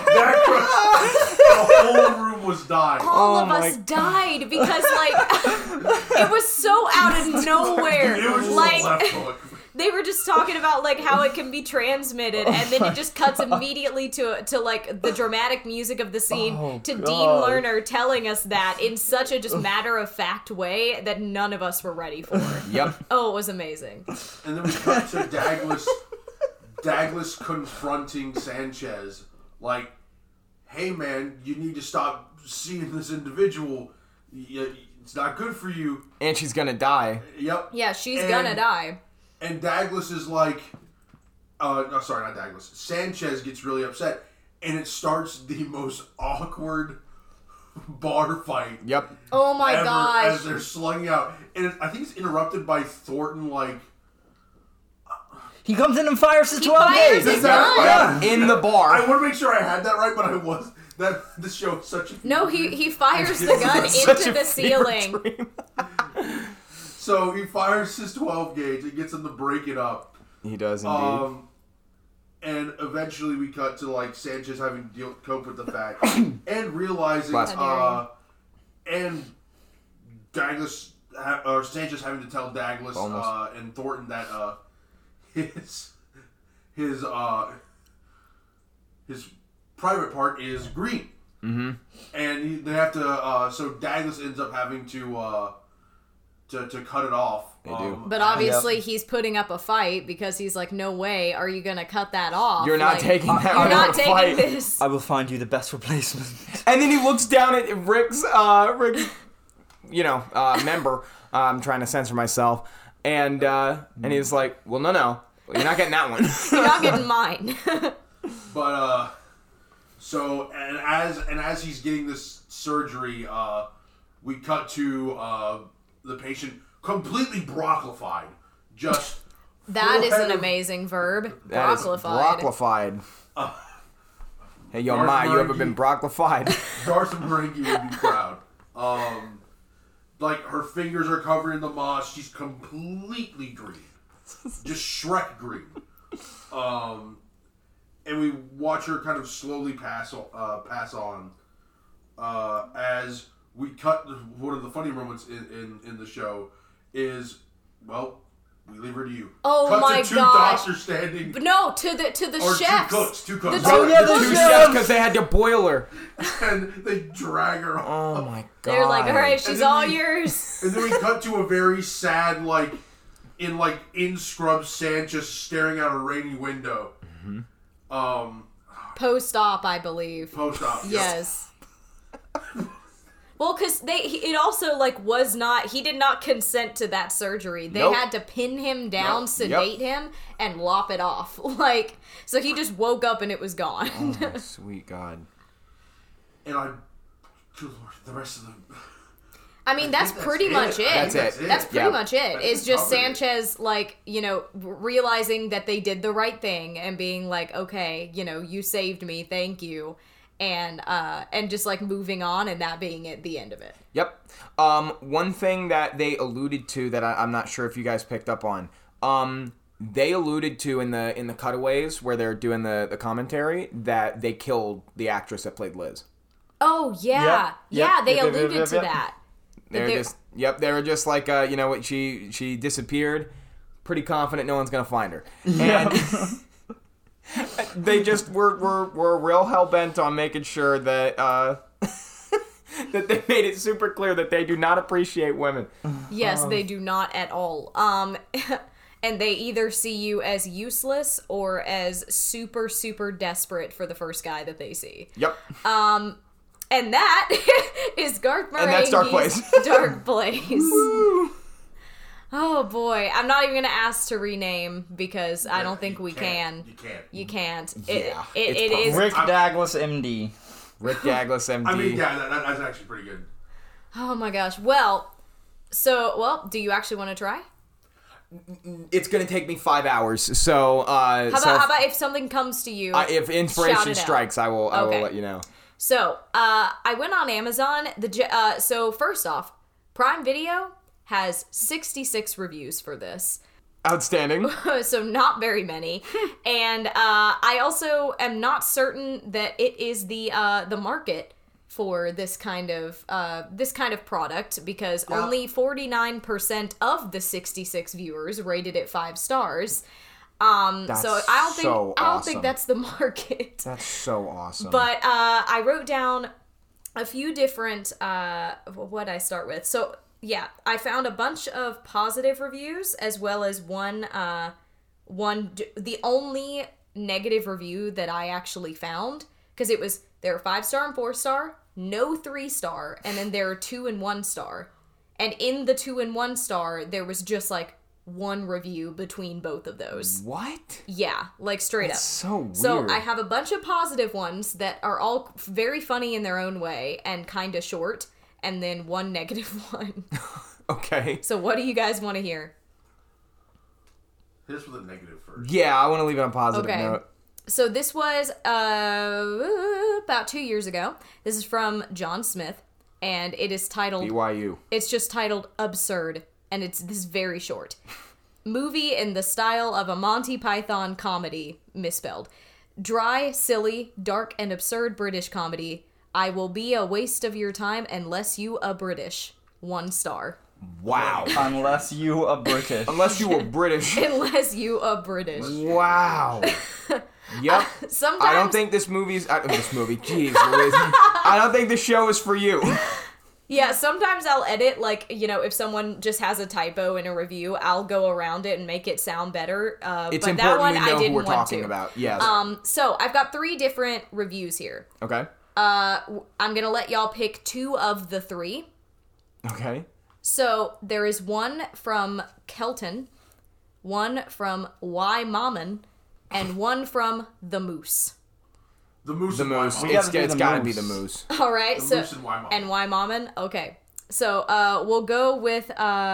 The whole room was dying.
all of us died because like it was so out of nowhere.
It was just a
Like
left hook.
they were just talking about like how it can be transmitted, and then it just cuts immediately to like the dramatic music of the scene to Dean
God.
Lerner telling us that in such a just matter of fact way that none of us were ready for.
Yep.
Oh, it was amazing.
And then we cut to Douglas confronting Sanchez, like, "Hey man, you need to stop seeing this individual. It's not good for you."
And she's gonna die.
Yep.
Yeah, she's
And-
gonna die.
And Douglas is like, no, sorry, not Douglas. Sanchez gets really upset, and it starts the most awkward bar fight
Yep.
Oh my
ever
gosh.
as they're slugging out. And I think it's interrupted by Thornton, like,
He comes in and fires his
He
12
fires
gauge.
his
Is that
gun.
right?
In the bar.
I want to make sure I had that right, but I was. This show is such a.
No, he fires the gun
Such
into
a
the
fever
ceiling.
dream.
So he fires his 12 gauge and gets him to break it up.
He does indeed.
And eventually we cut to like Sanchez having to cope with the fact and realizing,
Bless.
and Douglas or Sanchez having to tell Douglas
Almost.
and Thornton that his private part is green. Mm-hmm. And they have to. So Douglas ends up having to cut it off.
They do.
But obviously he's putting up a fight because he's like, no way are you gonna cut that off.
You're not
Like,
taking that.
You're
on
not
a
taking
fight.
this.
I will find you the best replacement.
And then he looks down at Rick's member. I'm trying to censor myself. And he's like, well, no. You're not getting that one.
You're not getting mine.
But so as he's getting this surgery, we cut to the patient completely broccolified. Just
That is
full
an
head of-
amazing verb.
That is
Broccolified.
Hey, yo,
Darth
Ma, you ever
Marenghi.
been broccolified?
Darth Marenghi would be proud. Like her fingers are covered in the moss. She's completely green, just Shrek green. And we watch her kind of slowly pass on as we cut. One of the funny moments in the show is, well, we leave her to you.
Oh
cut
my
to two
gosh.
doctors standing.
But no, to the
Or
chefs.
two cooks.
The
Oh, yeah, the
cooks.
Two
chefs.
chefs because they had to boil her.
And they drag her off.
Oh my god.
They're like, all right, she's
then
all
we-
yours.
And then we cut to a very sad, in scrubs Sanchez staring out a rainy window.
Post-op, I believe.
Post-op.
Yes. Well, because it also was not. He did not consent to that surgery. They
Nope.
had to pin him down,
Nope.
sedate him, and lop it off. So he just woke up and it was gone.
Oh, sweet God.
And good Lord, the rest of them.
I mean, that's
think
pretty much it.
That's it.
That's pretty
Yeah.
much it.
I think
It's just
covered it.
Sanchez, realizing that they did the right thing and being like, okay, you saved me, thank you. And just moving on and that being the end of it.
Yep. One thing that they alluded to that I'm not sure if you guys picked up on. They alluded to in the cutaways where they're doing the commentary that they killed the actress that played Liz.
Oh, yeah.
Yep.
Yeah, they
Yep, yep,
alluded
yep,
to
yep.
that.
They were just like, what, she disappeared. Pretty confident no one's gonna find her. And they just were real hell bent on making sure that that they made it super clear that they do not appreciate women.
Yes, they do not at all. And they either see you as useless or as super, super desperate for the first guy that they see.
Yep.
And that is Garth Marenghi's
And that's Dark Place.
Dark Place. Oh boy, I'm not even gonna ask to rename because I don't think we can.
You can't.
You can't.
Yeah,
It
it's
is.
Rick Douglas, MD.
Rick Douglas, MD.
I mean, yeah, that's actually pretty good.
Oh my gosh. Do you actually want to try?
It's gonna take me 5 hours. So,
How about if something comes to you?
if
shout
inspiration
it out.
strikes, I will
Okay.
let you know.
So, I went on Amazon. So first off, Prime Video has 66 reviews for this.
Outstanding.
So not very many. And I also am not certain that it is the market for this kind of product because
Yeah.
only 49% of the 66 viewers rated it 5 stars. So I don't think
so
I don't
awesome.
think that's the market.
That's so awesome.
But I wrote down a few different. What did I start with? So yeah, I found a bunch of positive reviews as well as the only negative review that I actually found because there are 5-star and 4-star, no 3-star, and then there are 2 and 1-star. And in the 2 and 1-star, there was just one review between both of those.
what?
Yeah, straight
That's
up.
so weird.
So I have a bunch of positive ones that are all very funny in their own way and kind of short, and then one negative one.
Okay.
So what do you guys want to hear?
Hit us with a negative first.
Yeah, I want to leave it on a positive
Okay.
note.
So this was about 2 years ago. This is from John Smith, and it is titled.
BYU.
It's just titled "Absurd," and this is very short. Movie in the style of a Monty Python comedy, misspelled. Dry, silly, dark, and absurd British comedy. I will be a waste of your time unless you a British. 1 star.
Wow.
Unless you a British.
Unless you were British.
Unless you a British.
Wow. Yep.
Sometimes
I don't think this movie's... this movie, jeez Louise. I don't think this show is for you.
Yeah, sometimes I'll edit, like, you know, if someone just has a typo in a review, I'll go around it and make it sound better.
It's
but that
important
one
we
I
know who
didn't
we're
want
talking
to.
about. Yes.
So I've got 3 different reviews here.
Okay.
I'm gonna let y'all pick 2 of the 3.
Okay.
So there is one from Kelton, one from Y Mammon, and one from The Moose.
The Moose.
The
and
Moose.
Why Mom.
gotta
It's
do the
gotta be
Moose.
the Moose.
All right,
The
so
Moose and Why Mom.
and Y Mammon. Okay, so we'll go with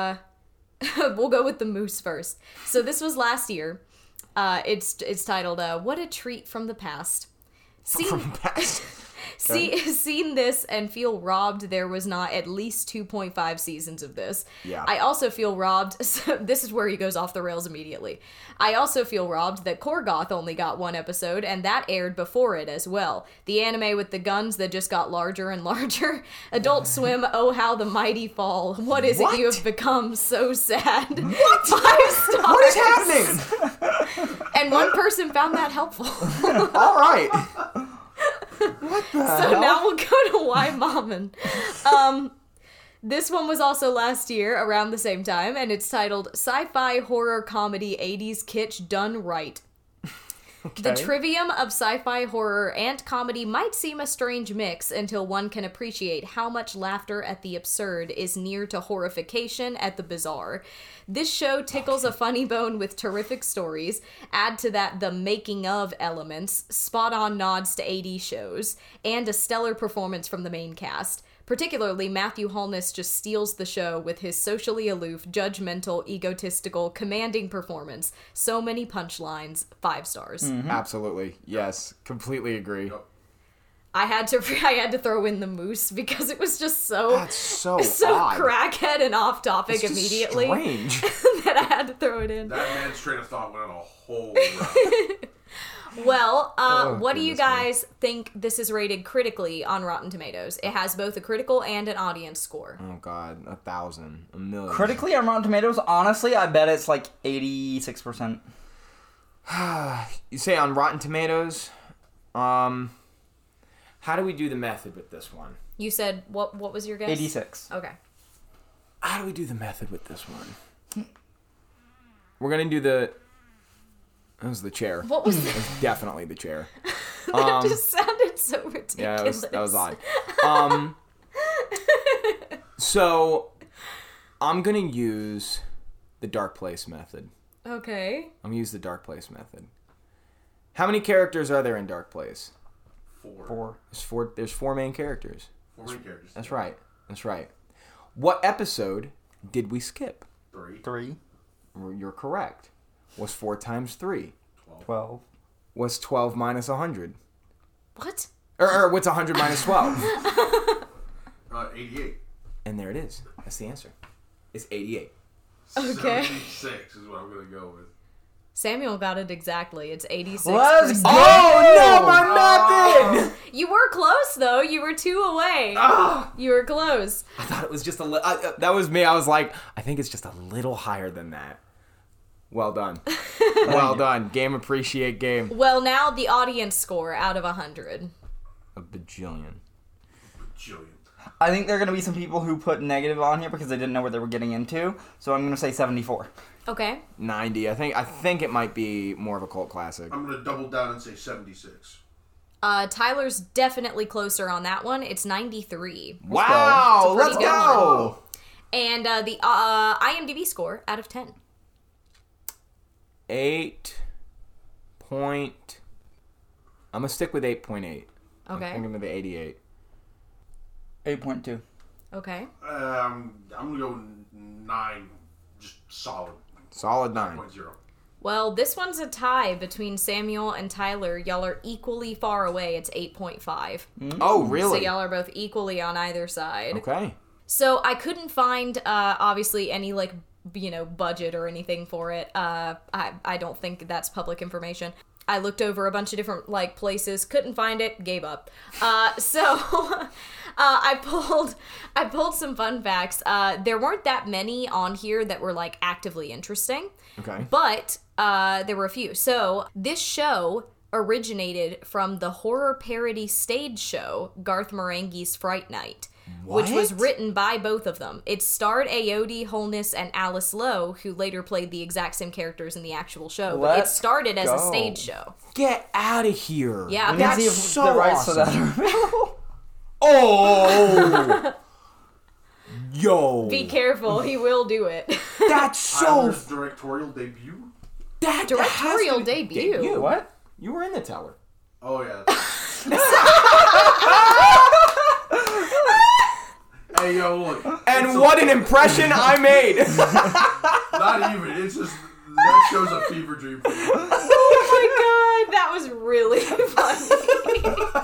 The Moose first. So this was last year. It's titled "What a Treat from the Past."
From past.
Seen this and feel robbed there was not at least 2.5 seasons of this.
Yeah.
I also feel robbed. So this is where he goes off the rails immediately. I also feel robbed that Korgoth only got 1 episode, and that aired before it as well. The anime with the guns that just got larger and larger. Adult Swim, oh how the mighty fall. What is it you have become? So sad. What? 5 stars.
What is happening?
And one person found that helpful.
All right.
So now we'll go to Y Mammon. This one was also last year, around the same time, and it's titled Sci-Fi Horror Comedy 80s Kitsch Done Right. The trivium of sci-fi horror and comedy might seem a strange mix until one can appreciate how much laughter at the absurd is near to horrification at the bizarre. This show tickles a funny bone with terrific stories. Add to that the making of elements, spot-on nods to 80s shows, and a stellar performance from the main cast. Particularly, Matthew Holness just steals the show with his socially aloof, judgmental, egotistical, commanding performance. So many punchlines, 5 stars.
Absolutely. Yes. Completely agree.
I had to throw in the Moose because it was just so
That's so odd.
crackhead and off topic
It's just
immediately
strange.
that I had to throw it in.
That man's train of thought went on a whole route.
Well, what do you
goodness me.
guys think this is rated critically on Rotten Tomatoes? It has both a critical and an audience score.
Oh God, 1,000, a million.
Critically on Rotten Tomatoes, honestly, I bet it's like 86%.
You say on Rotten Tomatoes. How do we do the method with this one?
You said what was your guess?
86.
Okay.
How do we do the method with this one? We're gonna do the. That was the chair.
What was
It
that?
was definitely the chair.
That just sounded so ridiculous.
Yeah, that was odd. So I'm gonna use the Dark Place method.
Okay.
I'm gonna use the Dark Place method. How many characters are there in Dark Place?
4.
There's 4 main characters.
4 main characters.
That's right. That's right. What episode did we skip?
3.
3.
You're correct. Was 4 times 3?
12.
Was 12 minus 100?
What?
Or what's 100 minus 12?
88.
And there it is. That's the answer. It's 88.
Okay.
76 is what I'm going to go with.
Samuel got it exactly. It's 86%.
Let's go!
Oh no, my method!
You were close though. You were 2 away. You were close.
I thought it was just that was me. I was like, I think it's just a little higher than that. Well done. Well done. Game appreciate game.
Well, now the audience score out of 100.
A bajillion.
Jillian.
I think there are going to be some people who put negative on here because they didn't know what they were getting into, so I'm going to say 74.
Okay.
90. I think it might be more of a cult classic.
I'm going to double down and say 76.
Tyler's definitely closer on that one. It's 93.
Wow,
It's a
let's
pretty good
go.
And the IMDb score out of 10.
8 point. I'm gonna stick with 8.8.
Okay.
I think I'm gonna be 88.
8.2.
Okay.
I'm going to go 9. Just solid.
Solid 9.
9.0.
Well, this one's a tie between Samuel and Tyler. Y'all are equally far away. It's 8.5.
Oh,
So
really?
y'all are both equally on either side.
Okay.
So I couldn't find, obviously, any, like, budget or anything for it. I don't think that's public information. I looked over a bunch of different, like, places, couldn't find it, gave up. I pulled some fun facts. There weren't that many on here that were, like, actively interesting.
Okay.
But there were a few. So this show originated from the horror parody stage show Garth Marenghi's Fright Night, which was
What?
written by both of them. It starred Ayoade Holness and Alice Lowe, who later played the exact same characters in the actual show. But it
Let's
started as a
go.
stage show.
Get out of here.
Yeah,
We need to
that's
see if
so
the rights for that
awesome.
are available.
Oh. Yo.
Be careful, he will do it.
That's so.
Tyler's directorial debut.
That
Directorial
has to be
debut?
What?
You were in the tower.
Oh yeah. Hey yo, look.
And what an impression I made.
Not even. It's just that show's a fever dream for me.
Oh my god, that was really funny.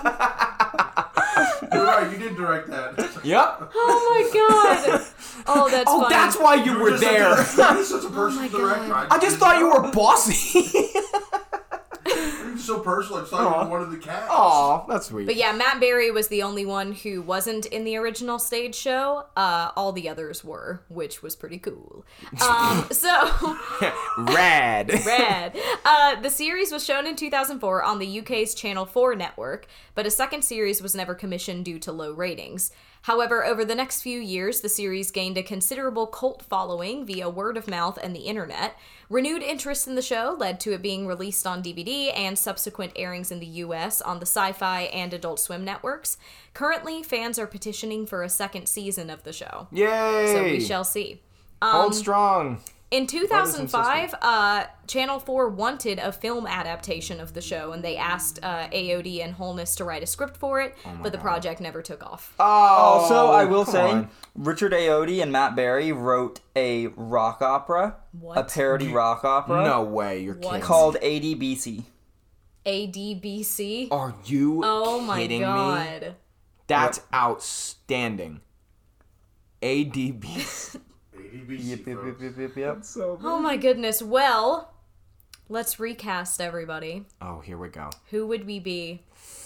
You're right. You did direct that.
Yep.
Oh my god. Oh, that's
Oh,
funny.
that's why you were
just
there.
You're just such a personal director.
I just thought you were bossy.
You're so personal. I just thought you were one of the cast.
Aw, that's sweet.
But yeah, Matt Berry was the only one who wasn't in the original stage show. All the others were, which was pretty cool. So,
Rad.
rad. The series was shown in 2004 on the UK's Channel 4 network, but a second series was never commissioned due to low ratings. However, over the next few years, the series gained a considerable cult following via word of mouth and the internet. Renewed interest in the show led to it being released on DVD and subsequent airings in the US on the Sci-Fi and Adult Swim networks. Currently, fans are petitioning for a second season of the show.
Yay.
So we shall see.
Hold strong.
In 2005, Channel 4 wanted a film adaptation of the show, and they asked Ayoade and Holness to write a script for it, but the project never took off.
Also, I will
come
say,
on.
Richard Ayoade and Matt Berry wrote a rock opera,
What?
a parody rock opera
No way, you're
What?
kidding.
called ADBC.
ADBC?
Are you
Oh my
kidding me?
god.
That's outstanding. ADB.
ADBC, folks.
Yep.
Oh my goodness. Well, let's recast everybody.
Oh, here we go.
Who would we be?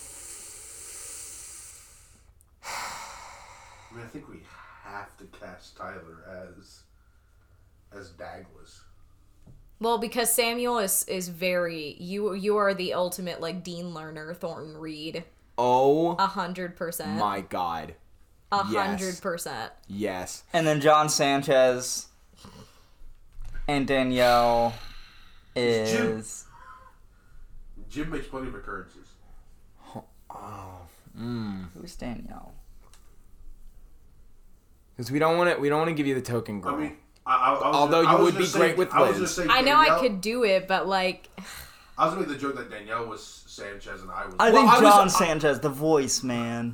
I mean, I think we have to cast Tyler as Douglas.
Well, because Samuel is very you are the ultimate like Dean Lerner, Thornton Reed.
Oh
100%.
my god.
100%.
Yes.
And then John Sanchez and Danielle is...
Jim makes plenty of occurrences.
Who's Danielle?
Because we don't want to give you the token girl.
I mean, I was
Although
I
you
was
would
gonna
be
say-
great with
I was
Liz.
gonna say
I know I
Danielle-
could do it, but like
I was gonna make the joke that Danielle was Sanchez and I was.
I
Well,
think
I was-
John Sanchez, the voice, man.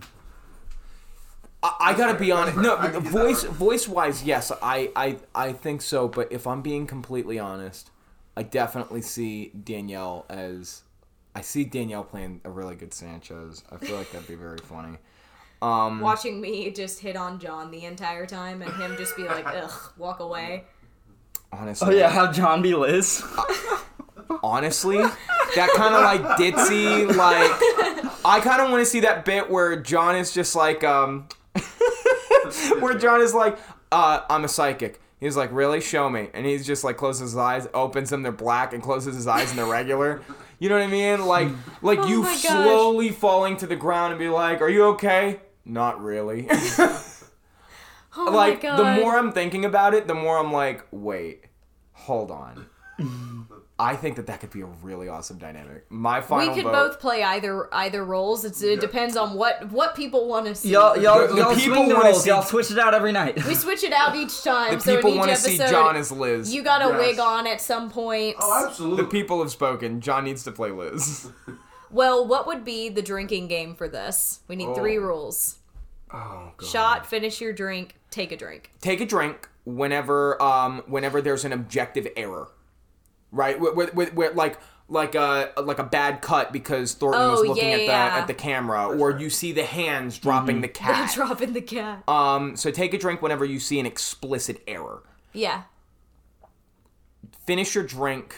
I gotta be honest. No,
I can get that right.
voice wise, yes, I think so. But if I'm being completely honest, I definitely see Danielle as. I see Danielle playing a really good Sanchez. I feel like that'd be very funny.
watching me just hit on John the entire time and him just be like, ugh, walk away.
Honestly.
Oh yeah, have John be Liz.
Honestly, that kind of like ditzy, like I kind of want to see that bit where John is just like, where John is like, I'm a psychic. He's like, really? Show me. And he's just like closes his eyes, opens them, they're black, and closes his eyes and they're regular. You know what I mean? Like
Oh
you
my gosh.
slowly falling to the ground and be like, are you okay? Not really.
Oh
Like
my god.
the more I'm thinking about it, the more I'm like, wait, hold on. I think that could be a really awesome dynamic. My
we
final
could
vote.
both play either roles. It depends on what people want to see.
Y'all
The people
swing the
wanna
roles.
see-
Y'all switch it out every night.
We switch it out each time.
The
so in
people
each
want to
episode,
see John as Liz.
you got a
Yes.
wig on at some point.
Oh, absolutely.
The people have spoken. John needs to play Liz.
Well, what would be the drinking game for this? We need 3 rules.
Oh god.
Shot, finish your drink, take a drink.
Take a drink whenever there's an objective error. right? With like a bad cut because Thornton
Oh,
was looking
yeah.
at the camera, or you see the hands dropping the cat.
Dropping the cat.
So take a drink whenever you see an explicit error.
Yeah.
Finish your drink.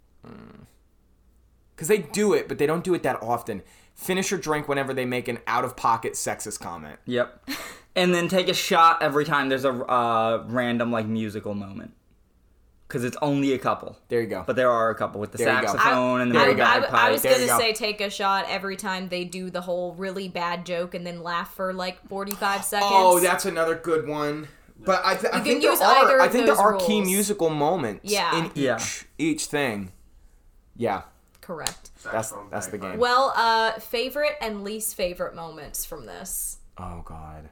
Because they do it, but they don't do it that often. Finish your drink whenever they make an out-of-pocket sexist comment.
Yep. And then take a shot every time there's a random, like, musical moment. Because it's only a couple.
There you go.
But there are a couple with the
There you go.
saxophone and the
There you go.
bagpipe.
I was
There
going
you
to
go.
say take a shot every time they do the whole really bad joke and then laugh for like 45 seconds.
Oh, that's another good one. But I think
can
there
use either of
there
those
are key
rules.
musical moments
Yeah.
in
Yeah.
each thing. Yeah,
correct.
Saxophone,
that's the
bagpipe.
game.
Well, favorite and least favorite moments from this.
Oh God.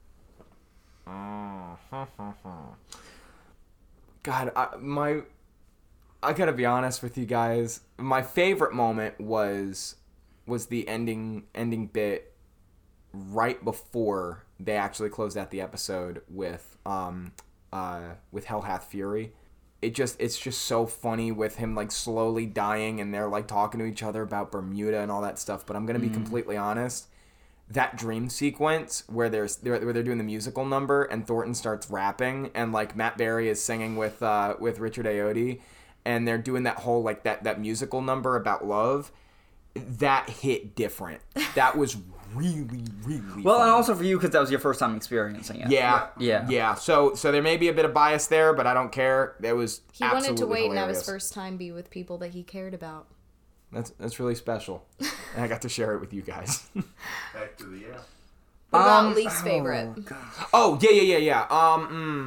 God, I gotta be honest with you guys. My favorite moment was the ending bit right before they actually closed out the episode with Hell Hath Fury. It's just so funny with him like slowly dying and they're like talking to each other about Bermuda and all that stuff. But I'm gonna be completely honest. That dream sequence where they're doing the musical number and Thornton starts rapping and like Matt Berry is singing with Richard Ayoade and they're doing that whole like that musical number about love, that hit different. That was really
Well,
fun.
and also for you, because that was your first time experiencing it.
Yeah. So there may be a bit of bias there, but I don't care. It was
He
absolutely
wanted to wait and have
hilarious.
his first time be with people that he cared about.
That's really special, and I got to share it with you guys.
Back to the yeah.
What about least favorite?
Oh yeah.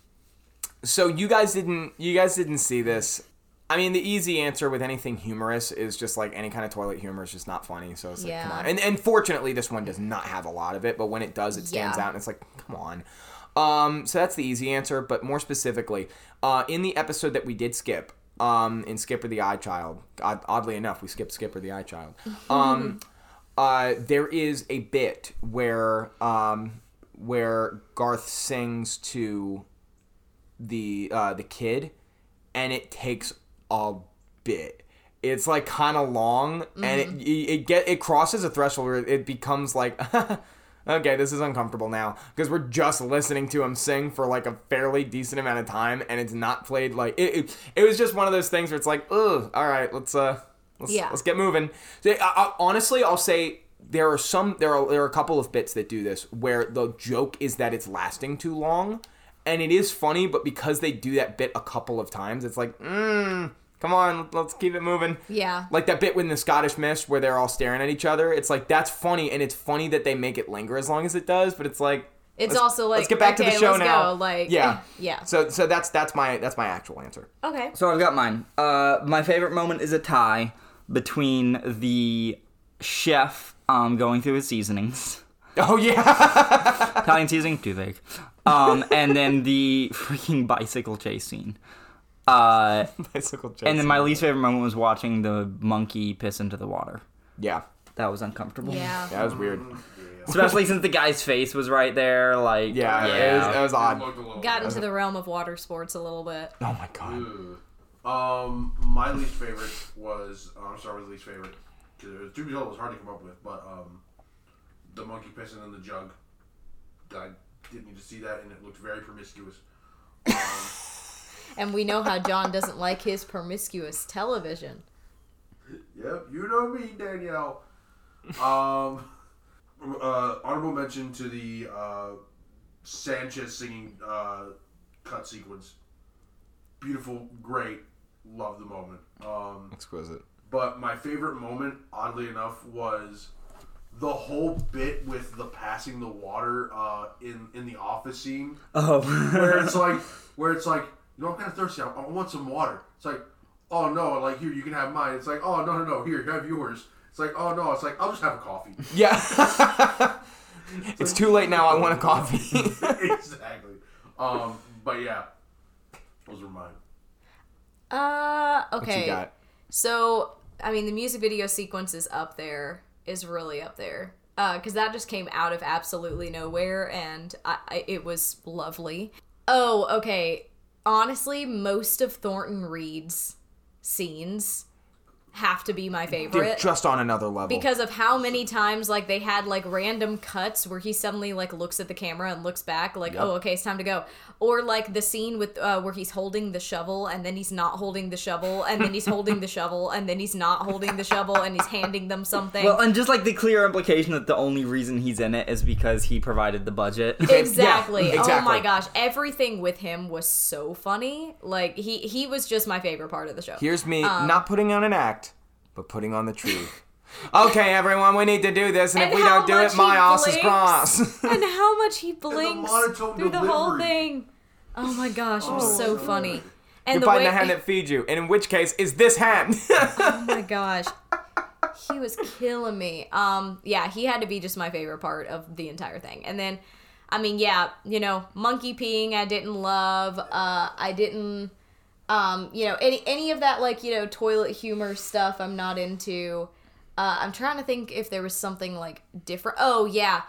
So you guys didn't see this. I mean, the easy answer with anything humorous is just like any kind of toilet humor is just not funny. So it's like,
Yeah.
come on. And fortunately, this one does not have a lot of it, but when it does, it stands
Yeah.
out, and it's like, come on. So that's the easy answer. But more specifically, in the episode that we did skip, in Skipper the Eye Child, oddly enough, we skipped Skipper the Eye Child. There is a bit where Garth sings to the kid, and it takes a bit. It's like kind of long, and it crosses a threshold where it becomes like, okay, this is uncomfortable now because we're just listening to him sing for like a fairly decent amount of time, and it's not played like it was just one of those things where it's like, ugh, all right, let's get moving. So, honestly, I'll say there are a couple of bits that do this where the joke is that it's lasting too long. And it is funny, but because they do that bit a couple of times, it's like, come on, let's keep it moving.
Yeah.
Like that bit with the Scottish Mist where they're all staring at each other. It's like, that's funny, and it's funny that they make it linger as long as it does, but it's like...
It's also like,
let's get back to
okay,
the show
let's
now.
go. Like,
yeah.
yeah.
So that's my actual answer.
Okay.
So I've got mine. My favorite moment is a tie between the chef going through his seasonings.
Oh, yeah.
Italian seasoning, too vague. And then the freaking bicycle chase scene.
Bicycle chase.
And then my least favorite moment was watching the monkey piss into the water.
Yeah.
That was uncomfortable.
Yeah.
That was weird.
Especially since the guy's face was right there. Like,
Yeah,
yeah.
It was odd.
Looked a little
Got
bit.
into the realm of water sports a little bit.
Oh, my God.
My least favorite was I'm sorry, least favorite because it was two results. It was hard to come up with, but the monkey pissing in the jug. I didn't need to see that, and it looked very promiscuous.
And we know how John doesn't like his promiscuous television.
Yep, you know me, Danielle. Honorable mention to the Sanchez singing cut sequence. Beautiful, great, love the moment.
Exquisite.
But my favorite moment, oddly enough, was the whole bit with the passing the water in the office scene.
Oh.
where it's like, you know, I'm kind of thirsty. I want some water. It's like, oh no, like here you can have mine. It's like, oh no, here have yours. It's like, oh no, it's like I'll just have a coffee.
Yeah. It's too late now. I want a coffee.
Exactly. But yeah, those are mine.
Okay.
What you got?
So, I mean, the music video sequence is up there. Is really up there. Because that just came out of absolutely nowhere, and it was lovely. Oh, okay. Honestly, most of Thornton Reed's scenes have to be my
They're
favorite.
just on another level.
Because of how many times like they had like random cuts where he suddenly like looks at the camera and looks back like, oh, okay, it's time to go. Or like the scene with where he's holding the shovel and then he's not holding the shovel and then he's holding the shovel and then he's not holding the shovel and he's handing them something.
Well, and just like the clear implication that the only reason he's in it is because he provided the budget.
Exactly.
Yeah,
Oh
exactly.
my gosh, everything with him was so funny. Like he was just my favorite part of the show.
Here's me not putting on an act, but putting on the truth. Okay, everyone, we need to do this, and if we
how
don't do it,
much
my
he
ass is
blinks.
cross.
And how much he blinks
monotone
through the whole
delivery.
thing. Oh my gosh, it was so funny. And
You
the
find
way
the hand that feeds you, and in which case is this hand.
oh my gosh. He was killing me. Yeah, he had to be just my favorite part of the entire thing. And then I mean, yeah, you know, monkey peeing I didn't love. I didn't you know, any of that like, you know, toilet humor stuff I'm not into. I'm trying to think if there was something like different. Oh yeah.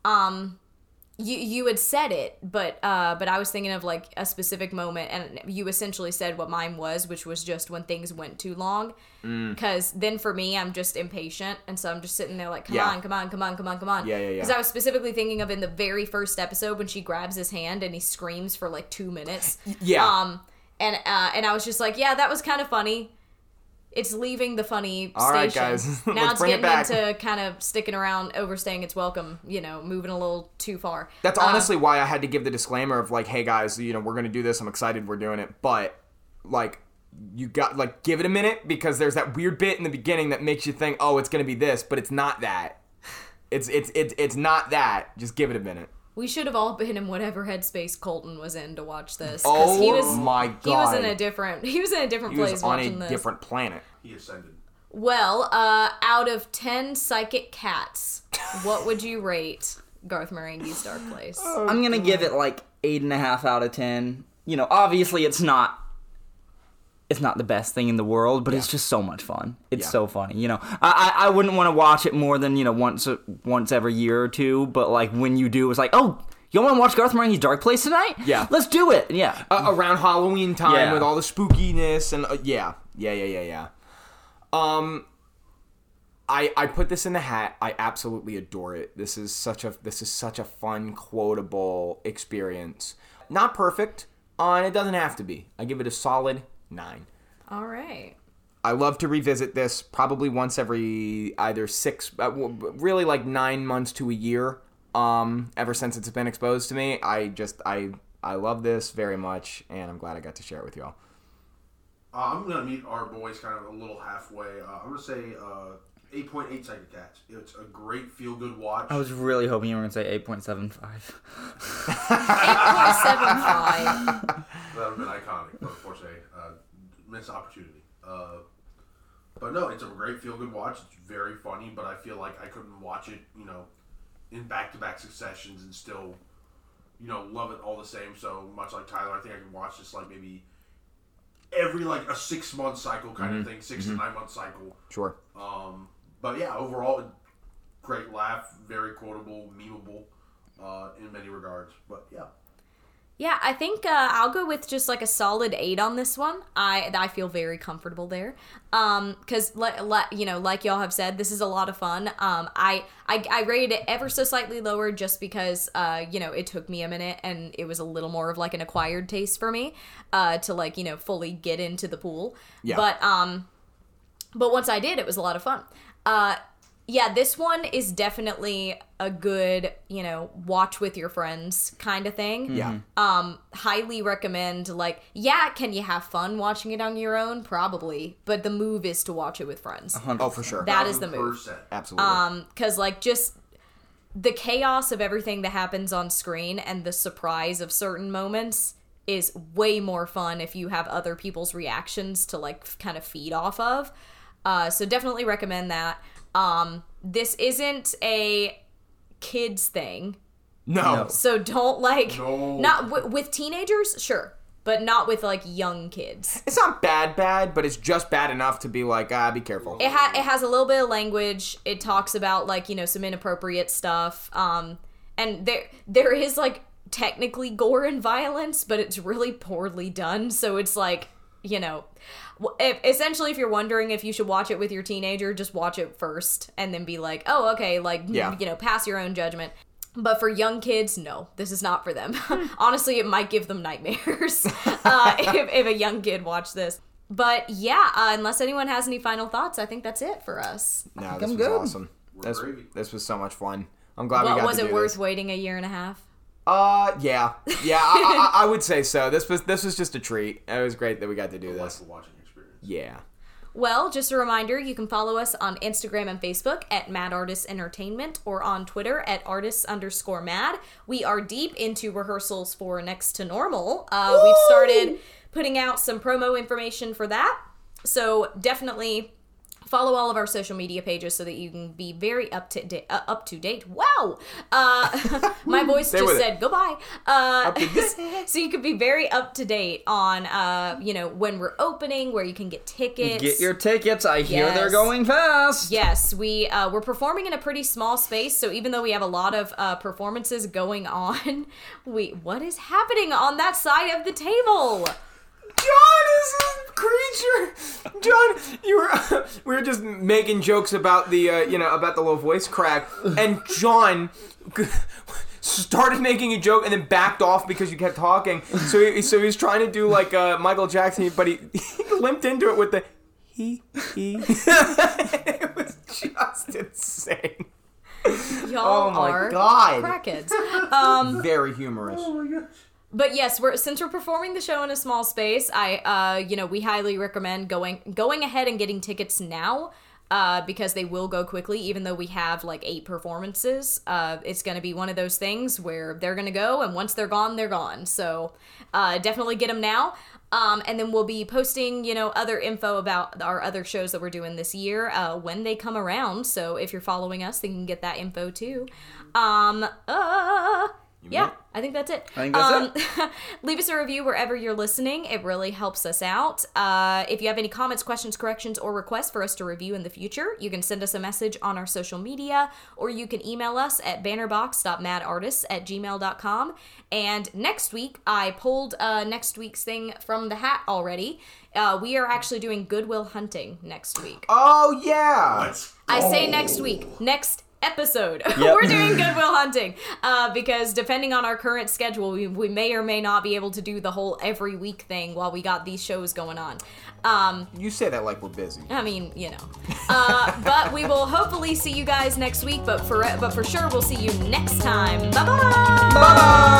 You had said it, but I was thinking of like a specific moment, and you essentially said what mine was, which was just when things went too long. Because then for me, I'm just impatient, and so I'm just sitting there like, come
Yeah.
on, come on, come on, come on, come on.
Yeah.
Because I was specifically thinking of in the very first episode when she grabs his hand and he screams for like 2 minutes.
Yeah.
And I was just like, yeah, that was kind of funny. It's leaving the funny
All right,
station.
guys.
Now
Let's
it's
bring it
getting
back.
into kind of sticking around, overstaying its welcome, you know, moving a little too far.
That's honestly why I had to give the disclaimer of like, hey guys, you know, we're gonna do this. I'm excited we're doing it, but like, you got like give it a minute because there's that weird bit in the beginning that makes you think, oh, it's gonna be this, but it's not that. It's not that. Just give it a minute.
We should have all been in whatever headspace Colton was in to watch this. 'cause
Oh my
He was
God.
in a different
He
place
was on
watching
a
this.
different planet.
He ascended.
Well, out of 10 psychic cats, what would you rate Garth Marenghi's Dark Place?
I'm gonna give it like 8.5 out of 10. You know, obviously it's not the best thing in the world, but it's just so much fun. It's
Yeah.
so funny. You know, I wouldn't want to watch it more than, you know, once every year or two. But like when you do, it's like, oh, you want to watch Garth Marenghi's Dark Place tonight?
Yeah.
Let's do it. Yeah.
Around Halloween time
Yeah.
with all the spookiness and yeah. I put this in the hat. I absolutely adore it. This is such a fun, quotable experience. Not perfect, and it doesn't have to be. I give it a solid 9.
All right.
I love to revisit this probably once every either 6, really like 9 months to a year. Ever since it's been exposed to me, I love this very much, and I'm glad I got to share it with y'all.
I'm going to meet our boys kind of a little halfway. I'm going to say 8.8 Psychic Cats. It's a great feel-good watch.
I was really hoping you were gonna say 8.75.
8.75.
That would have been iconic, but unfortunately, missed opportunity. But no, it's a great feel-good watch. It's very funny, but I feel like I couldn't watch it, you know, in back-to-back successions and still, you know, love it all the same. So much like Tyler, I think I could watch this like maybe every like a 6-month cycle kind of thing, 6 to 9 month cycle.
Sure.
But yeah, overall, great laugh, very quotable, memeable in many regards. But yeah.
Yeah, I think I'll go with just like a solid 8 on this one. I feel very comfortable there, because you know, like y'all have said, this is a lot of fun. I rated it ever so slightly lower just because you know, it took me a minute and it was a little more of like an acquired taste for me to like, you know, fully get into the pool.
Yeah.
But once I did, it was a lot of fun. Yeah, this one is definitely a good, you know, watch with your friends kind of thing.
Yeah.
Highly recommend, like, yeah, can you have fun watching it on your own? Probably. But the move is to watch it with friends.
Oh, for sure.
That is the move.
100%.
Absolutely.
Because, like, just the chaos of everything that happens on screen and the surprise of certain moments is way more fun if you have other people's reactions to, like, kind of feed off of. So definitely recommend that. This isn't a kids thing,
No.
so don't like
No.
not with teenagers, sure, but not with like young kids.
It's not bad, but it's just bad enough to be like, be careful.
It has a little bit of language. It talks about like, you know, some inappropriate stuff. And there is like technically gore and violence, but it's really poorly done. So it's like, essentially, if you're wondering if you should watch it with your teenager, just watch it first and then be like, oh, okay, pass your own judgment. But for young kids, no, this is not for them. Honestly, it might give them nightmares if a young kid watched this. But yeah, unless anyone has any final thoughts, I think that's it for us.
No, this was awesome. This was so much fun. I'm glad we got to do this.
Was it worth waiting a year and a half?
Yeah. I would say so. This was just a treat. It was great that we got to do this.
Watching experience.
Yeah.
Well, just a reminder, you can follow us on Instagram and Facebook at Mad Artists Entertainment or on Twitter at artists_mad. We are deep into rehearsals for Next to Normal. We've started putting out some promo information for that. So definitely follow all of our social media pages so that you can be very up to date. Wow! My voice just said goodbye. So you can be very up to date on, when we're opening, where you can get tickets.
Get your tickets. I hear they're going fast.
Yes, we're performing in a pretty small space, so even though we have a lot of performances going on, what is happening on that side of the table?
John is a creature. John, we were just making jokes about the about the low voice crack, and John started making a joke and then backed off because you kept talking. So he was trying to do like Michael Jackson, but he limped into it with the he. It was just insane.
Y'all are crackheads.
Very humorous.
Oh my gosh.
But yes, since we're performing the show in a small space, we highly recommend going ahead and getting tickets now, because they will go quickly. Even though we have like 8 performances, it's going to be one of those things where they're going to go, and once they're gone, they're gone. So definitely get them now. And then we'll be posting, other info about our other shows that we're doing this year when they come around. So if you're following us, then you can get that info too. Yeah, I think that's it. Leave us a review wherever you're listening. It really helps us out. If you have any comments, questions, corrections, or requests for us to review in the future, you can send us a message on our social media, or you can email us at bannerbox.madartists@gmail.com. And next week, I pulled next week's thing from the hat already. We are actually doing Good Will Hunting next week.
Oh, yeah.
I say next week. Next episode. We're doing Good Will Hunting because depending on our current schedule, we may or may not be able to do the whole every week thing while we got these shows going on.
You say that like we're busy.
I mean, but we will hopefully see you guys next week, but for sure we'll see you next time. Bye-bye!
Bye-bye!